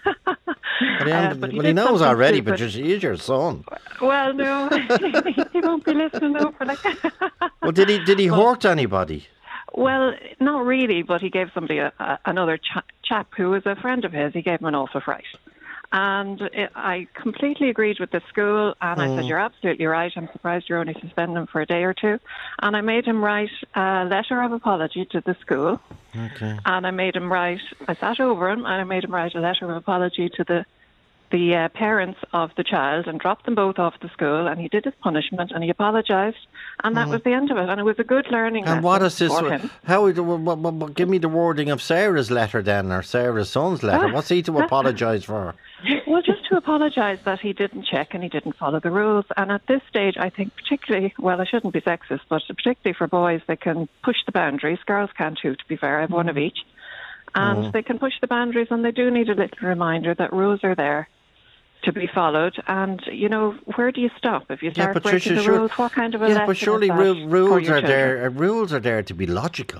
But he knows already, but he's your son. Well, no, he won't be listening though. Well, did he hurt anybody? Well, not really, but he gave somebody, another chap who was a friend of his, he gave him an awful fright. And I completely agreed with the school, and I said, you're absolutely right. I'm surprised you're only suspending him for a day or two. And I made him write a letter of apology to the school. Okay. And I sat over him, and I made him write a letter of apology to the parents of the child and dropped them both off the school, and he did his punishment and he apologised, and that was the end of it. And it was a good learning lesson. And what is this? For him. Give me the wording of Sarah's letter then, or Sarah's son's letter. What's he to apologise for? Well, just to apologise that he didn't check and he didn't follow the rules. And at this stage, I think particularly, well, I shouldn't be sexist, but particularly for boys, they can push the boundaries. Girls can too, to be fair. I have one of each. And they can push the boundaries, and they do need a little reminder that rules are there to be followed. And, where do you stop? If you start breaking the rules, what kind of a lesson but surely is that rules for are your there. Rules are there to be logical.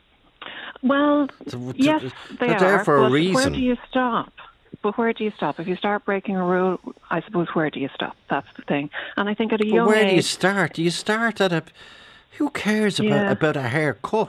Well, yes, they're there for a reason. Where do you stop? But where do you stop? If you start breaking a rule, I suppose, where do you stop? That's the thing. And I think at a young age... Where do you start? Do you start at a... Who cares about a haircut?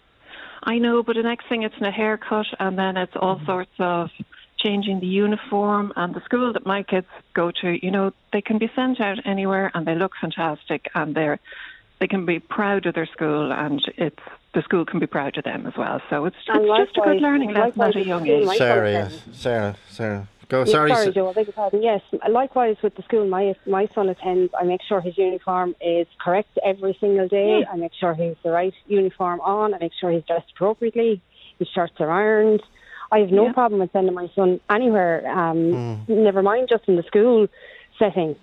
I know, but the next thing, it's a haircut, and then it's all sorts of changing the uniform. And the school that my kids go to, they can be sent out anywhere, and they look fantastic, and they can be proud of their school, and the school can be proud of them as well. So it's just a good learning lesson at a young age. Sarah. Go. Sorry, Joe, I beg your pardon. Yes, likewise with the school my son attends, I make sure his uniform is correct every single day. I make sure he has the right uniform on. I make sure he's dressed appropriately. His shirts are ironed. I have no problem with sending my son anywhere, never mind just in the school setting.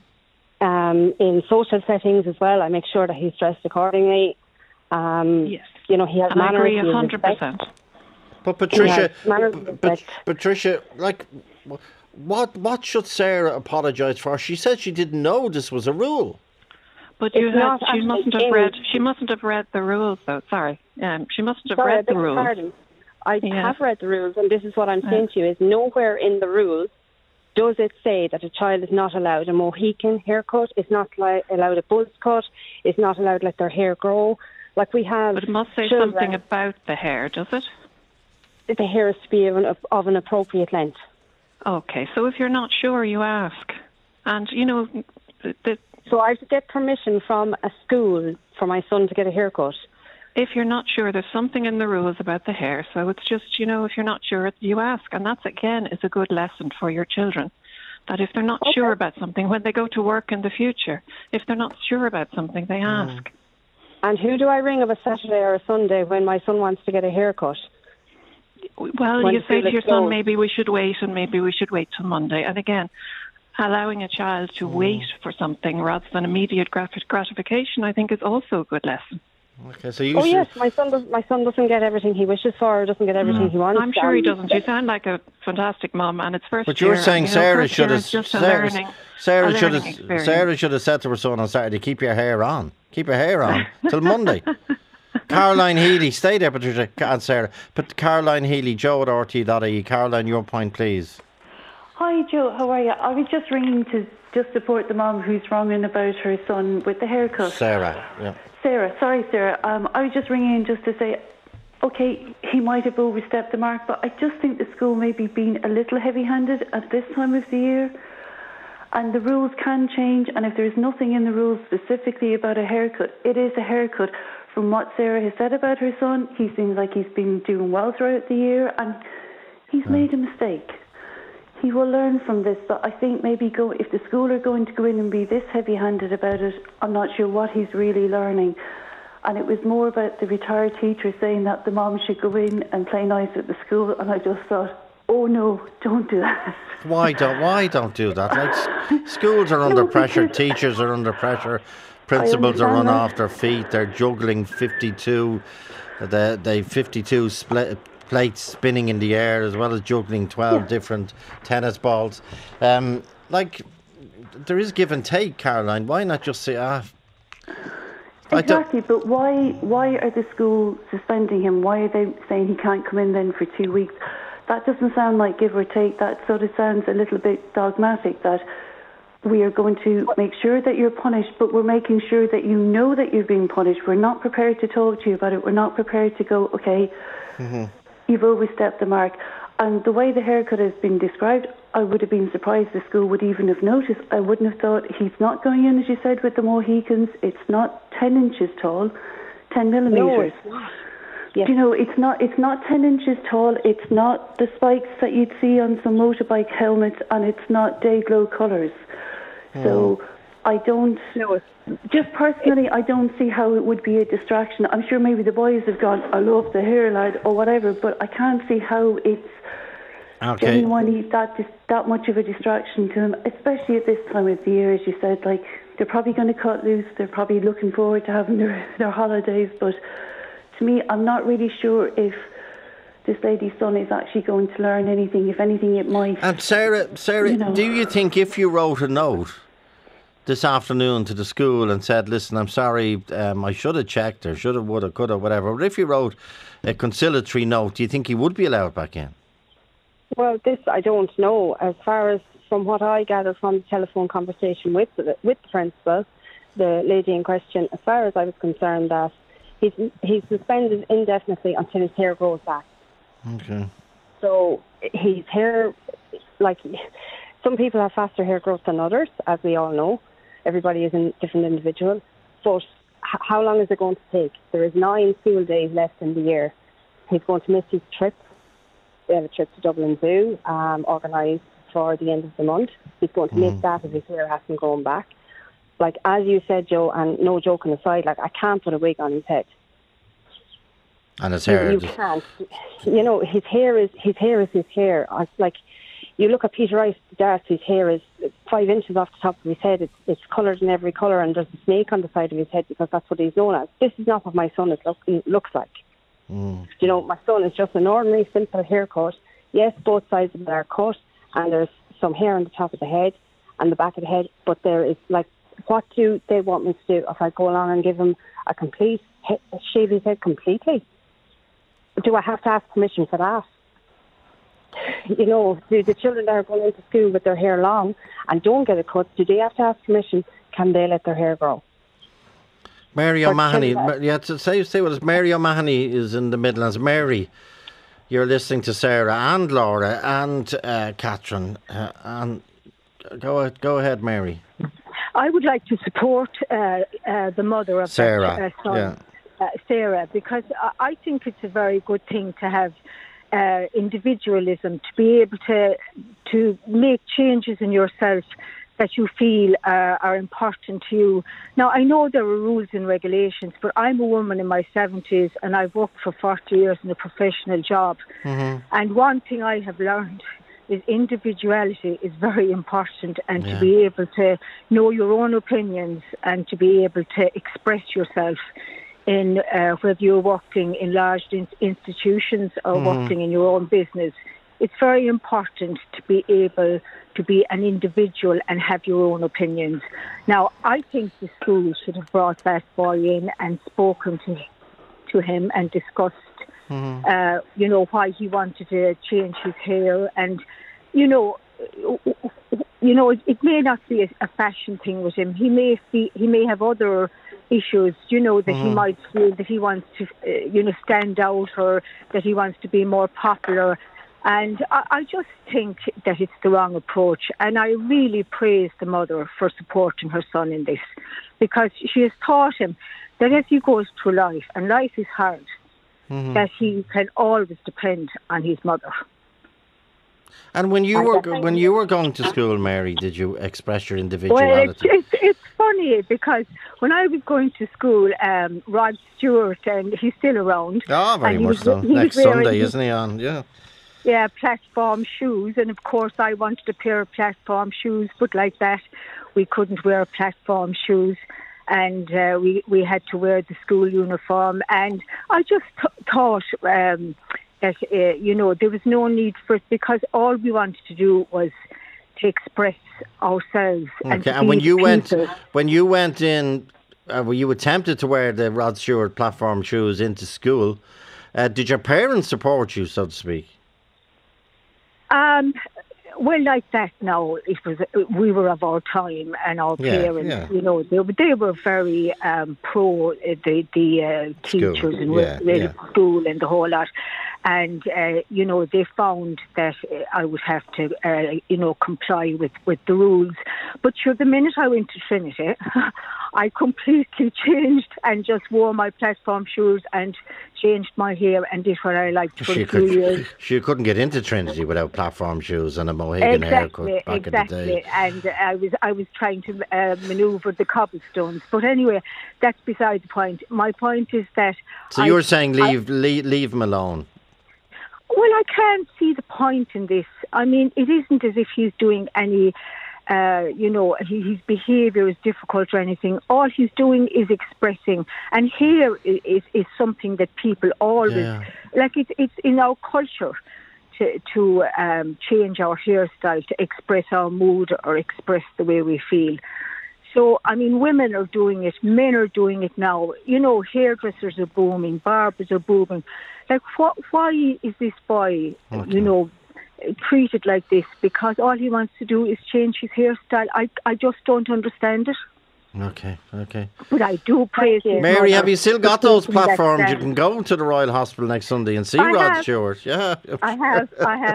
In social settings as well, I make sure that he's dressed accordingly. Yes. He has and manners. I agree 100%. But Patricia, what should Sarah apologise for? She said she didn't know this was a rule. But she mustn't have read the rules, though. Sorry, she mustn't have read the rules. Pardon. I have read the rules, and this is what I'm saying to you: is nowhere in the rules does it say that a child is not allowed a Mohican haircut, is not allowed a buzz cut, is not allowed to let their hair grow. Like we have. But it must say something about the hair, does it? The hair is to be of an appropriate length. Okay, so if you're not sure, you ask. And, So I have to get permission from a school for my son to get a haircut. If you're not sure, there's something in the rules about the hair. So it's just, if you're not sure, you ask. And that's, again, is a good lesson for your children. That if they're not sure about something, when they go to work in the future, if they're not sure about something, they ask. And who do I ring of a Saturday or a Sunday when my son wants to get a haircut? Well, you say to your son, maybe we should wait, and maybe we should wait till Monday. And again, allowing a child to wait for something rather than immediate gratification, I think, is also a good lesson. Okay, so you. Yes, my son doesn't get everything he wishes for, or doesn't get everything he wants. I'm sure he doesn't. You sound like a fantastic mum, and it's first. But you're saying Sarah should have. Sarah should have said to her son on Saturday, "Keep your hair on till Monday." Caroline Healy, stay there, Patricia and Sarah. But Caroline Healy, Joe at RT.ie. Caroline, your point, please. Hi, Joe. How are you? I was just ringing to just support the mum who's wronging about her son with the haircut. Sarah, yeah. Sarah. I was just ringing in just to say, okay, he might have overstepped the mark, but I just think the school may be being a little heavy-handed at this time of the year. And the rules can change, and if there's nothing in the rules specifically about a haircut, it is a haircut. From what Sarah has said about her son, he seems like he's been doing well throughout the year, and he's made a mistake. He will learn from this, but I think maybe if the school are going to go in and be this heavy-handed about it, I'm not sure what he's really learning. And it was more about the retired teacher saying that the mom should go in and play nice at the school, and I just thought, oh no, don't do that. Why don't do that? Like, schools are under pressure, teachers are under pressure, principals are run off their feet, they're juggling 52, they 52 plates spinning in the air, as well as juggling 12 different tennis balls. Like, there is give and take, Caroline. Why not just say, Exactly, but why are the schools suspending him? Why are they saying he can't come in then for 2 weeks? That doesn't sound like give or take. That sort of sounds a little bit dogmatic, that we are going to make sure that you're punished, but we're making sure that you know that you're being punished. We're not prepared to talk to you about it. We're not prepared to go, okay, you've overstepped the mark. And the way the haircut has been described, I would have been surprised the school would even have noticed. I wouldn't have thought he's not going in, as you said, with the Mohicans. It's not 10 inches tall, 10 millimetres. No, it's not. Yes. You know, it's not 10 inches tall. It's not the spikes that you'd see on some motorbike helmets, and it's not day-glow colours. So I don't... No, just personally, I don't see how it would be a distraction. I'm sure maybe the boys have gone, I love the hair, lad, or whatever, but I can't see how it's genuinely that much of a distraction to them, especially at this time of the year, as you said. Like, they're probably going to cut loose. They're probably looking forward to having their holidays, but to me, I'm not really sure if this lady's son is actually going to learn anything. If anything, it might. And Sarah, do you think if you wrote a note this afternoon to the school and said, listen, I'm sorry, I should have checked, or should have, would have, could have, whatever, but if you wrote a conciliatory note, do you think he would be allowed back in? Well, this I don't know. As far as from what I gather from the telephone conversation with the principal, the lady in question, as far as I was concerned, that he's suspended indefinitely until his hair grows back. Okay. So his hair, like, some people have faster hair growth than others, as we all know. Everybody is a different individual. But how long is it going to take? There is 9 school days left in the year. He's going to miss his trip. They have a trip to Dublin Zoo, organised for the end of the month. He's going to miss that if his hair hasn't grown back. Like, as you said, Joe, and no joking aside, like, I can't put a wig on his head. And his hair... You can't. You know, his hair is his hair. Like, you look at Peter Rice, his hair is 5 inches off the top of his head. It's coloured in every colour, and there's a snake on the side of his head because that's what he's known as. This is not what my son looks like. You know, my son is just an ordinary, simple haircut. Yes, both sides of it are cut, and there's some hair on the top of the head and the back of the head, but there is, like, what do they want me to do? If I go along and give him a complete, shave his head completely? Do I have to ask permission for that? You know, do the children that are going into school with their hair long and don't get a cut, do they have to ask permission? Can they let their hair grow? Mary O'Mahony, say with us. Mary O'Mahony is in the Midlands. Mary, you're listening to Sarah and Laura and Catherine. And go ahead, Mary. I would like to support the mother of Sarah, that son, Sarah, because I think it's a very good thing to have individualism, to be able to make changes in yourself that you feel are important to you. Now, I know there are rules and regulations, but I'm a woman in my 70s and I've worked for 40 years in a professional job. And one thing I have learned that individuality is very important, and to be able to know your own opinions and to be able to express yourself in whether you're working in large institutions or working in your own business. It's very important to be able to be an individual and have your own opinions. Now, I think the school should have brought that boy in and spoken to him and discussed, why he wanted to change his hair. And, it may not be a fashion thing with him. He may have other issues, that he might feel that he wants to, stand out, or that he wants to be more popular. And I just think that it's the wrong approach. And I really praise the mother for supporting her son in this, because she has taught him that as he goes through life, and life is hard, that he can always depend on his mother. And when you were going to school, Mary, did you express your individuality? Well, it's funny, because when I was going to school, Rod Stewart, and he's still around. Oh, very much so. Next Sunday, isn't he on? Yeah. Yeah, platform shoes, and of course I wanted a pair of platform shoes, but like that, we couldn't wear platform shoes, and we had to wear the school uniform. And I just thought that there was no need for it, because all we wanted to do was to express ourselves. Okay, and when you went in, were you attempted to wear the Rod Stewart platform shoes into school? Did your parents support you, so to speak? Well, like that now, we were of our time, and our parents, they were very pro the teachers and school and the whole lot. And, they found that I would have to, comply with the rules. But sure, the minute I went to Trinity, I completely changed and just wore my platform shoes and changed my hair and did what I liked for a few years. She couldn't get into Trinity without platform shoes and a Mohican haircut back in the day. And I was trying to manoeuvre the cobblestones. But anyway, that's beside the point. My point is that... So you're saying leave him alone? Well, I can't see the point in this. I mean, it isn't as if he's doing any, his behaviour is difficult or anything. All he's doing is expressing. And hair is something that people always, it's in our culture to change our hairstyle, to express our mood or express the way we feel. So, I mean, women are doing it, men are doing it now. Hairdressers are booming, barbers are booming. Like, why is this boy, treated like this? Because all he wants to do is change his hairstyle. I just don't understand it. Okay. But I do praise him. Mary, have you still got those platforms? You can go to the Royal Hospital next Sunday and see Rod Stewart. Yeah. I have.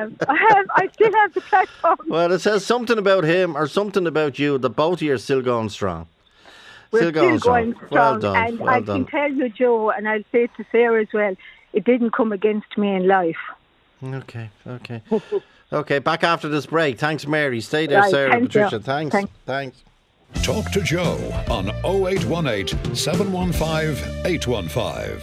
I still have the platform. Well, it says something about him or something about you that both of you are still going strong. We're still going strong. Well done. And I can tell you, Joe, and I'll say it to Sarah as well, it didn't come against me in life. Okay. Okay, back after this break. Thanks, Mary. Stay there, Sarah. Thanks, Patricia, Joe. Thanks. Talk to Joe on 0818 715 815.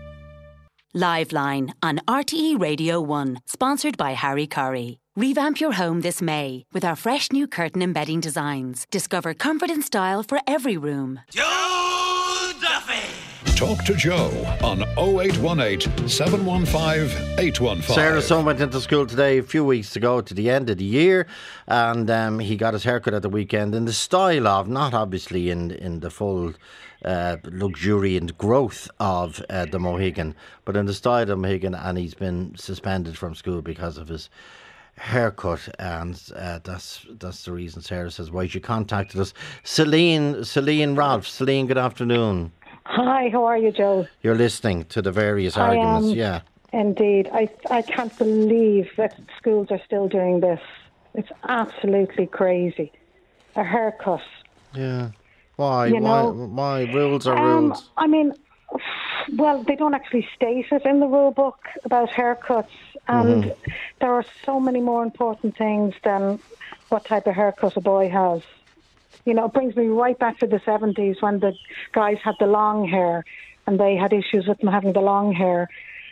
Live Line on RTE Radio 1, sponsored by Harry Curry. Revamp your home this May with our fresh new curtain and bedding designs. Discover comfort and style for every room. Joe Duffy! Talk to Joe on 0818 715 815. Sarah's son went into school today a few weeks ago to the end of the year, and he got his haircut at the weekend in the style of, not obviously in the full luxuriant growth of the Mohican, but in the style of the Mohican, and he's been suspended from school because of his haircut, and that's the reason Sarah says why she contacted us. Celine Ralph. Celine, good afternoon. Hi, how are you, Joe? You're listening to the various arguments, yeah. Indeed. I can't believe that schools are still doing this. It's absolutely crazy. A haircut. Yeah. Why? Why? Rules are rules. I mean, well, they don't actually state it in the rule book about haircuts, and there are so many more important things than what type of haircut a boy has. It brings me right back to the 70s when the guys had the long hair and they had issues with them having the long hair.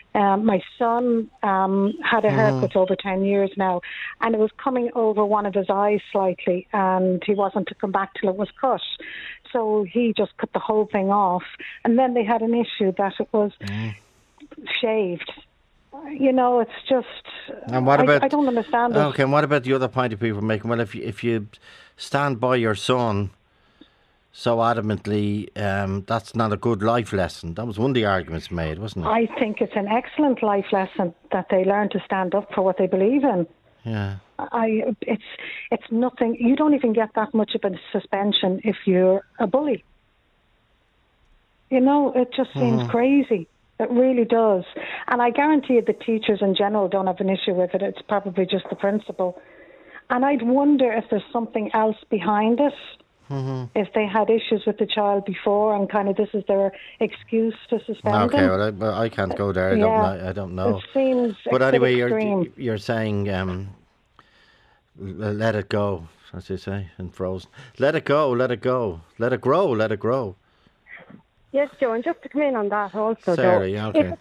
My son had a haircut over 10 years now, and it was coming over one of his eyes slightly, and he wasn't to come back till it was cut. So he just cut the whole thing off, and then they had an issue that it was shaved. You know, it's just... And what about, I don't understand it. Okay, and what about the other point of people making? Well, if you stand by your son so adamantly, that's not a good life lesson. That was one of the arguments made, wasn't it? I think it's an excellent life lesson that they learn to stand up for what they believe in. Yeah. It's nothing. You don't even get that much of a suspension if you're a bully. You know, it just seems crazy. It really does. And I guarantee you the teachers in general don't have an issue with it. It's probably just the principal. And I'd wonder if there's something else behind it. If they had issues with the child before and kind of this is their excuse to suspend them. Okay, well, I can't go there. I don't know. It seems but anyway, extreme. you're saying let it go, as you say in Frozen. Let it go, let it go. Let it grow, let it grow. Yes, Joe, and just to come in on that also, Sarah, Joe, yeah, okay.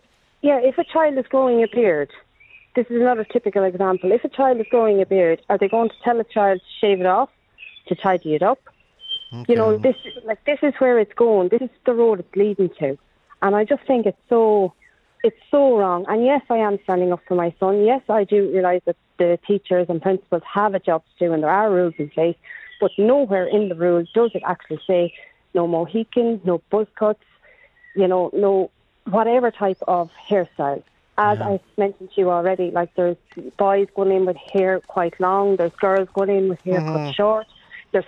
if a child is growing a beard, this is another typical example. If a child is growing a beard, are they going to tell a child to shave it off, to tidy it up? Okay. You know, this is where it's going. This is the road it's leading to, and I just think it's so wrong. And yes, I am standing up for my son. Yes, I do realise that the teachers and principals have a job to do, and there are rules in place. But nowhere in the rules does it actually say no Mohican, no buzz cuts, you know, no whatever type of hairstyle. As I mentioned to you already, like there's boys going in with hair quite long, there's girls going in with hair cut short, there's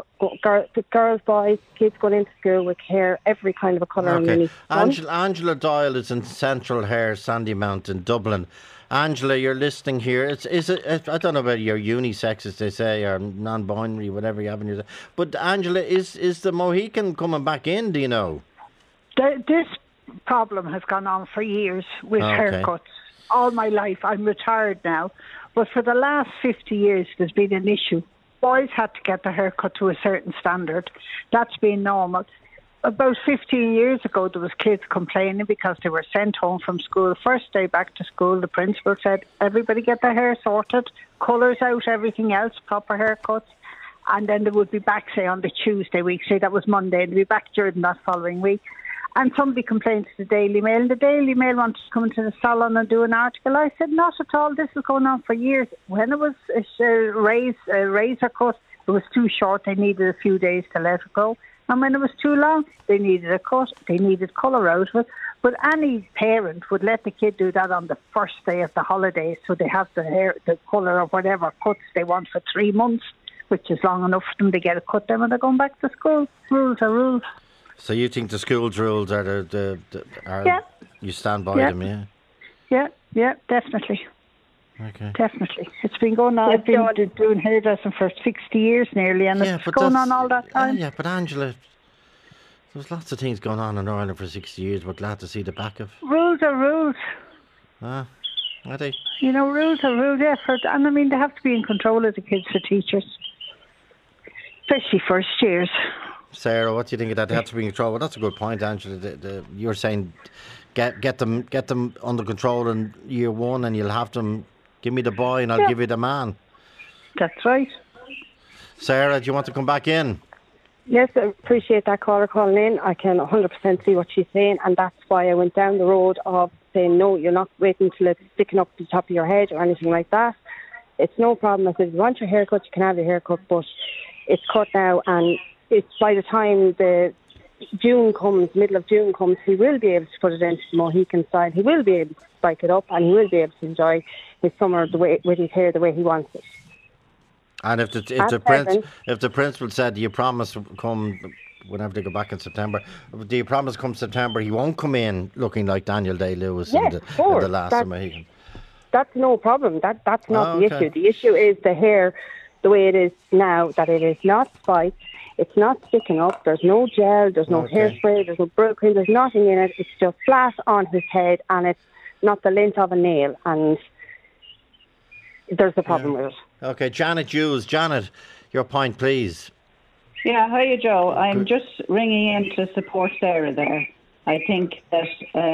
girls, boys, kids going into school with hair every kind of a colour. Okay. Angela Doyle is in Central Hair, Sandymount in Dublin. Angela, you're listening here. Is it? I don't know about your unisex, as they say, or non-binary, whatever you have in your. But Angela, is the Mohican coming back in? Do you know? This problem has gone on for years with haircuts. All my life, I'm retired now, but for the last 50 years, there's been an issue. Boys had to get their haircut to a certain standard. That's been normal. About 15 years ago, there was kids complaining because they were sent home from school. First day back to school, the principal said, everybody get their hair sorted, colours out, everything else, proper haircuts. And then they would be back, say, on the Tuesday week. Say that was Monday, and they'd be back during that following week. And somebody complained to the Daily Mail, and the Daily Mail wanted to come into the salon and do an article. I said, not at all. This was going on for years. When it was a razor cut, it was too short. They needed a few days to let it go. And when it was too long, they needed a cut. They needed colour out of it. But any parent would let the kid do that on the first day of the holidays, so they have the hair, the colour of whatever cuts they want for 3 months, which is long enough for them to get a cut then when they're going back to school. Rules are rules. So you think the school's rules are you stand by them, yeah? Yeah, definitely. Okay. Definitely. It's been going on. I've been doing hairdressing for 60 years nearly, and it's going on all that time. Yeah, but Angela, there's lots of things going on in Ireland for 60 years. We're glad to see the back of. Rules are rules. Are they? You know, rules are rules, yeah. And I mean, they have to be in control of the kids for teachers, especially first years. Sarah, what do you think of that? They have to be in control. Well, that's a good point, Angela. You're saying get them under control in year one, and you'll have them. Give me the boy and I'll give you the man. That's right. Sarah, do you want to come back in? Yes, I appreciate that caller calling in. I can 100% see what she's saying, and that's why I went down the road of saying, no, you're not waiting till it's sticking up to the top of your head or anything like that. It's no problem. I said, if you want your haircut, you can have your haircut, but it's cut now, and it's by the time the June comes, middle of June comes, he will be able to put it into the Mohican style. He will be able to spike it up, and he will be able to enjoy his summer with his hair the way he wants it. And if the principal said, "Do you promise come whenever they go back in September? Do you promise come September he won't come in looking like Daniel Day-Lewis in the last Mohican?" That's no problem. That's not the issue. The issue is the hair, the way it is now. That it is not spiked. It's not sticking up. There's no gel. There's no hairspray. There's no brick cream. There's nothing in it. It's just flat on his head, and it's not the length of a nail. And there's the problem with it. Okay, Janet Hughes. Janet, your point, please. Yeah, hiya, Joe. I'm just ringing in to support Sarah there. I think that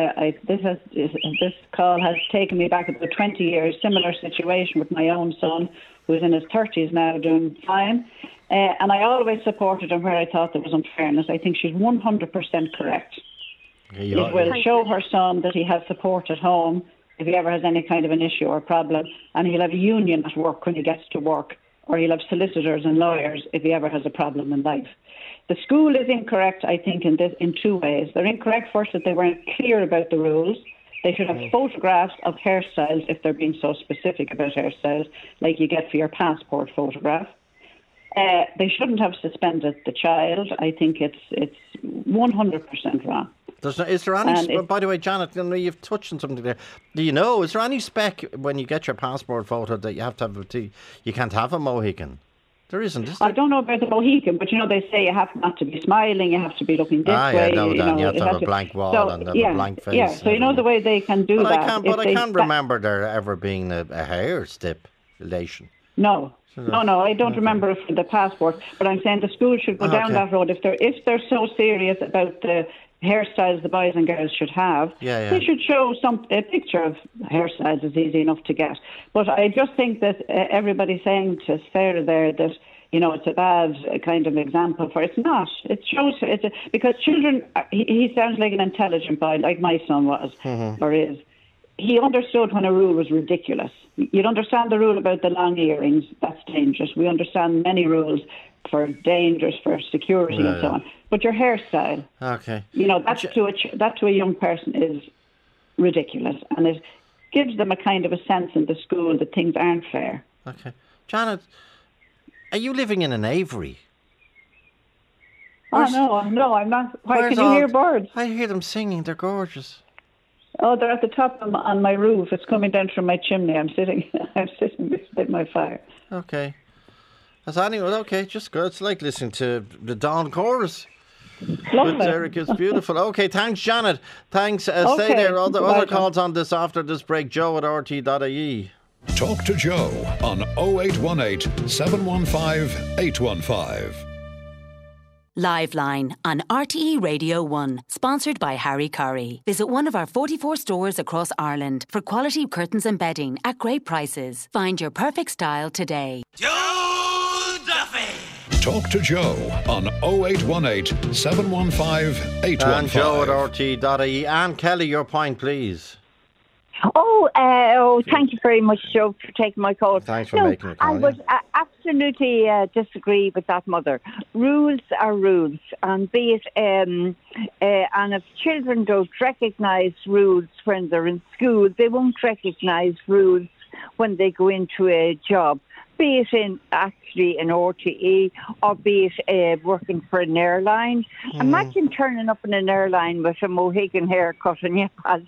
this call has taken me back about 20 years. Similar situation with my own son, who's in his 30s now, doing fine. And I always supported him where I thought there was unfairness. I think she's 100% correct. It will show her son that he has support at home if he ever has any kind of an issue or problem, and he'll have a union at work when he gets to work, or he'll have solicitors and lawyers if he ever has a problem in life. The school is incorrect, I think, in two ways. They're incorrect first that they weren't clear about the rules. They should have photographs of hairstyles if they're being so specific about hairstyles, like you get for your passport photograph. They shouldn't have suspended the child. I think it's 100% wrong. Is there any, by the way, Janet, you've touched on something there. Do you know, is there any spec when you get your passport photo that you have to have you can't have a Mohican? There isn't, is there? I don't know about the Mohican, but they say you have not to be smiling, you have to be looking this way. You have to have a blank wall and a blank face. Yeah, so the way they can do that. I can't remember there ever being a hair stipulation. No, I don't remember it for the passport, but I'm saying the school should go down that road. If they're so serious about the hairstyles the boys and girls should have, they should show a picture of hairstyles. Is easy enough to get. But I just think that everybody's saying to Sarah there that it's a bad kind of example for. It's not. It shows because children. He sounds like an intelligent boy, like my son was or is. He understood when a rule was ridiculous. You'd understand the rule about the long earrings. That's dangerous. We understand many rules for dangers, for security and so on. But your hairstyle, that to a young person is ridiculous. And it gives them a kind of a sense in the school that things aren't fair. Okay. Janet, are you living in an aviary? No, I'm not. Why, can you hear birds? I hear them singing. They're gorgeous. Oh, they're at the top on my roof. It's coming down from my chimney. I'm sitting beside my fire. Okay. Just good. It's like listening to the dawn chorus. Lovely. With Eric, it's beautiful. Okay, thanks, Janet. Thanks. Stay there. Other calls on this after this break. Joe at RT.ie. Talk to Joe on 0818 715 815. Liveline on RTE Radio 1, sponsored by Harry Curry. Visit one of our 44 stores across Ireland for quality curtains and bedding at great prices. Find your perfect style today. Joe Duffy! Talk to Joe on 0818 715 815. And Joe at RT.ie. Anne Kelly, your point, please. Thank you very much, Joe, for taking my call. Thanks for making it. I would absolutely disagree with that mother. Rules are rules, and be it, and if children don't recognise rules when they're in school, they won't recognise rules when they go into a job. Be it in RTE or be it working for an airline. Imagine turning up in an airline with a Mohican haircut and you have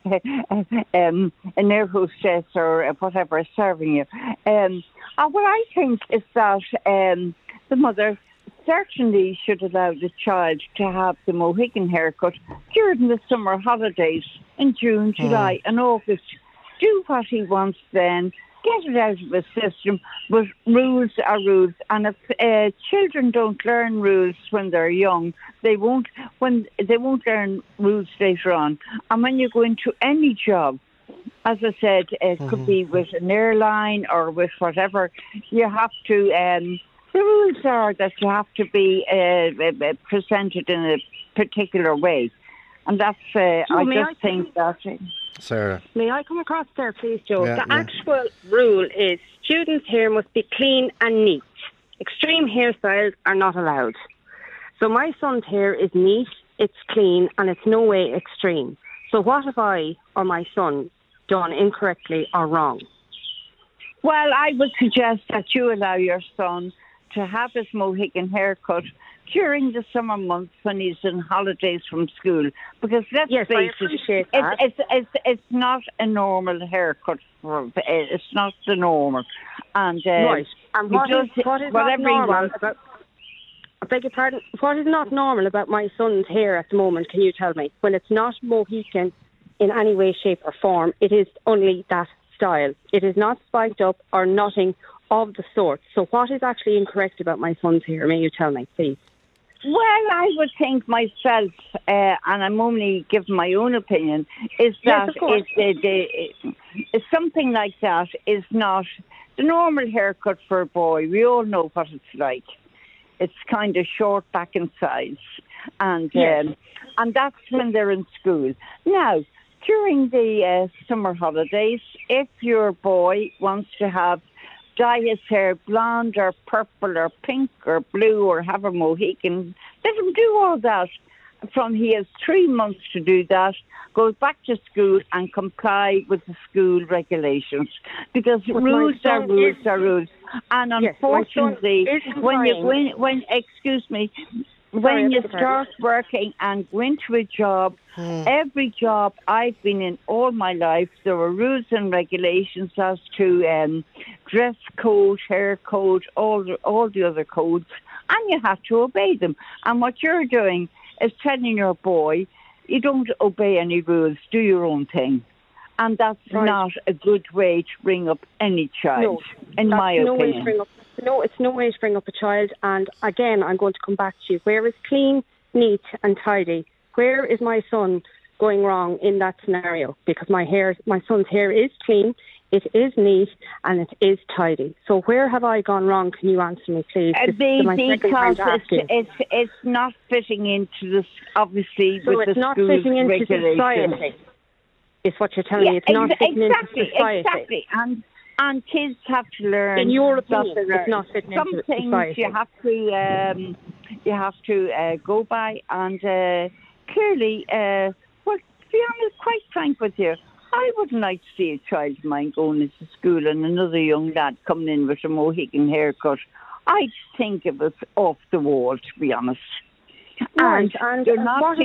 an air hostess or whatever serving you. What I think is that the mother certainly should allow the child to have the Mohican haircut during the summer holidays in June, July and August. Do what he wants then. Get it out of the system, but rules are rules. And if children don't learn rules when they're young, they won't learn rules later on. And when you go into any job, as I said, it could be with an airline or with whatever, you have to. The rules are that you have to be presented in a particular way, and that's. I think that. Sarah. May I come across there, please, Joe? The actual rule is students' hair must be clean and neat. Extreme hairstyles are not allowed. So my son's hair is neat, it's clean, and it's no way extreme. So what have I or my son done incorrectly or wrong? Well, I would suggest that you allow your son to have his Mohican haircut during the summer months when he's on holidays from school, because let's face it, it's not a normal haircut. It's not the normal, and right. And what is not normal about? I beg your pardon. What is not normal about my son's hair at the moment? Can you tell me? When it's not Mohican in any way, shape, or form, it is only that style. It is not spiked up or nothing of the sort. So, what is actually incorrect about my son's hair? May you tell me, please? Well, I would think myself, and I'm only giving my own opinion, is that something like that is not the normal haircut for a boy. We all know what it's like. It's kind of short back and sides, and that's when they're in school. Now, during the summer holidays, if your boy wants to dye his hair blonde or purple or pink or blue or have a Mohican, let him do all that. From he has 3 months to do that, goes back to school and comply with the school regulations. Because rules are rules. And unfortunately, when you start working and go into a job, every job I've been in all my life, there were rules and regulations as to dress code, hair code, all the other codes, and you have to obey them. And what you're doing is telling your boy, you don't obey any rules, do your own thing. And that's not a good way to bring up any child, in my opinion. No, it's no way to bring up a child. And again, I'm going to come back to you. Where is clean, neat and tidy? Where is my son going wrong in that scenario? Because my son's hair is clean, it is neat and it is tidy. So where have I gone wrong? Can you answer me, please? Because it's not fitting into this, obviously, so with it's the not school's fitting into regulations. society. Is what you're telling me. It's not fitting into society. Exactly. And kids have to learn. In your opinion, it's not fitting some into things society. you have to go by, and clearly, well, to be honest, quite frank with you, I wouldn't like to see a child of mine going into school and another young lad coming in with a Mohican haircut. I think it was off the wall, to be honest. Right, and you're not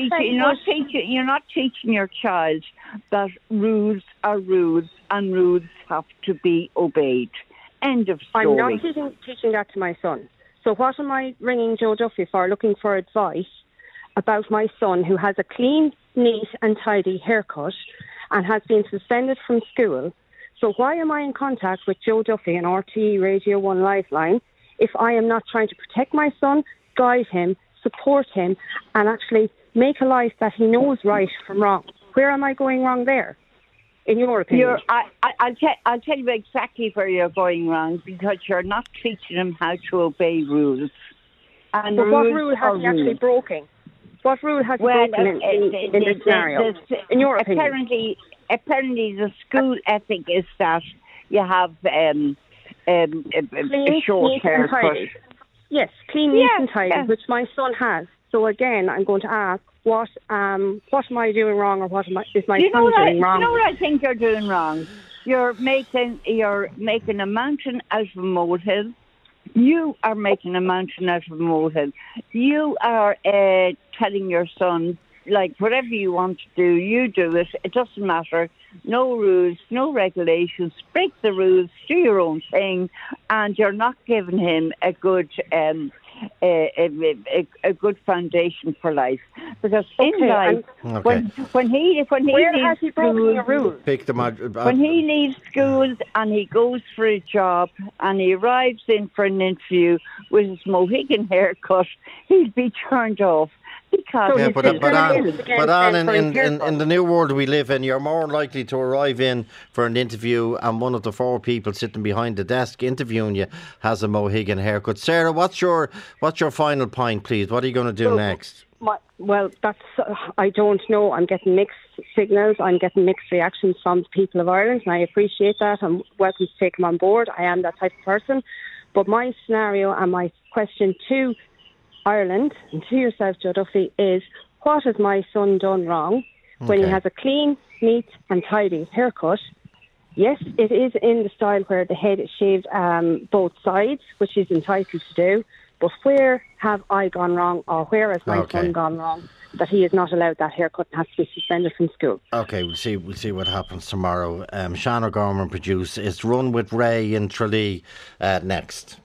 teaching your child that rules are rules and rules have to be obeyed. End of story. I'm not teaching that to my son. So what am I ringing Joe Duffy for, looking for advice about my son who has a clean, neat and tidy haircut and has been suspended from school? So why am I in contact with Joe Duffy and RTE Radio 1 Lifeline if I am not trying to protect my son, guide him, support him and actually make a life that he knows right from wrong? Where am I going wrong there, in your opinion? I'll tell you exactly where you're going wrong, because you're not teaching him how to obey rules. And but what rule has he actually broken? What rule has he broken in this scenario, in your opinion? Apparently the school ethic is that you have a short haircut. Yes, clean, neat and tidy, which my son has. So again, I'm going to ask, what am I doing wrong, or is my son doing wrong? You know what I think you're doing wrong? You're making a mountain out of a molehill. You are making a mountain out of a molehill. You are telling your son, like, whatever you want to do, you do it. It doesn't matter. No rules, no regulations. Break the rules, do your own thing, and you're not giving him a good a good foundation for life. Because in life, when he leaves school and he goes for a job and he arrives in for an interview with his Mohican haircut, he'll be turned off. But in the new world we live in, you're more likely to arrive in for an interview and one of the 4 people sitting behind the desk interviewing you has a Mohican haircut. Sarah, what's your final point, please? What are you going to do next? Well, I don't know. I'm getting mixed signals. I'm getting mixed reactions from the people of Ireland, and I appreciate that. I'm welcome to take them on board. I am that type of person. But my scenario and my question to Ireland and to yourself, Joe Duffy, is what has my son done wrong when he has a clean, neat and tidy haircut? Yes, it is in the style where the head is shaved both sides, which he's entitled to do, but where have I gone wrong, or where has my son gone wrong that he is not allowed that haircut and has to be suspended from school? Okay, we'll see what happens tomorrow. Sean O'Gorman produced. It's Run with Ray in Tralee next.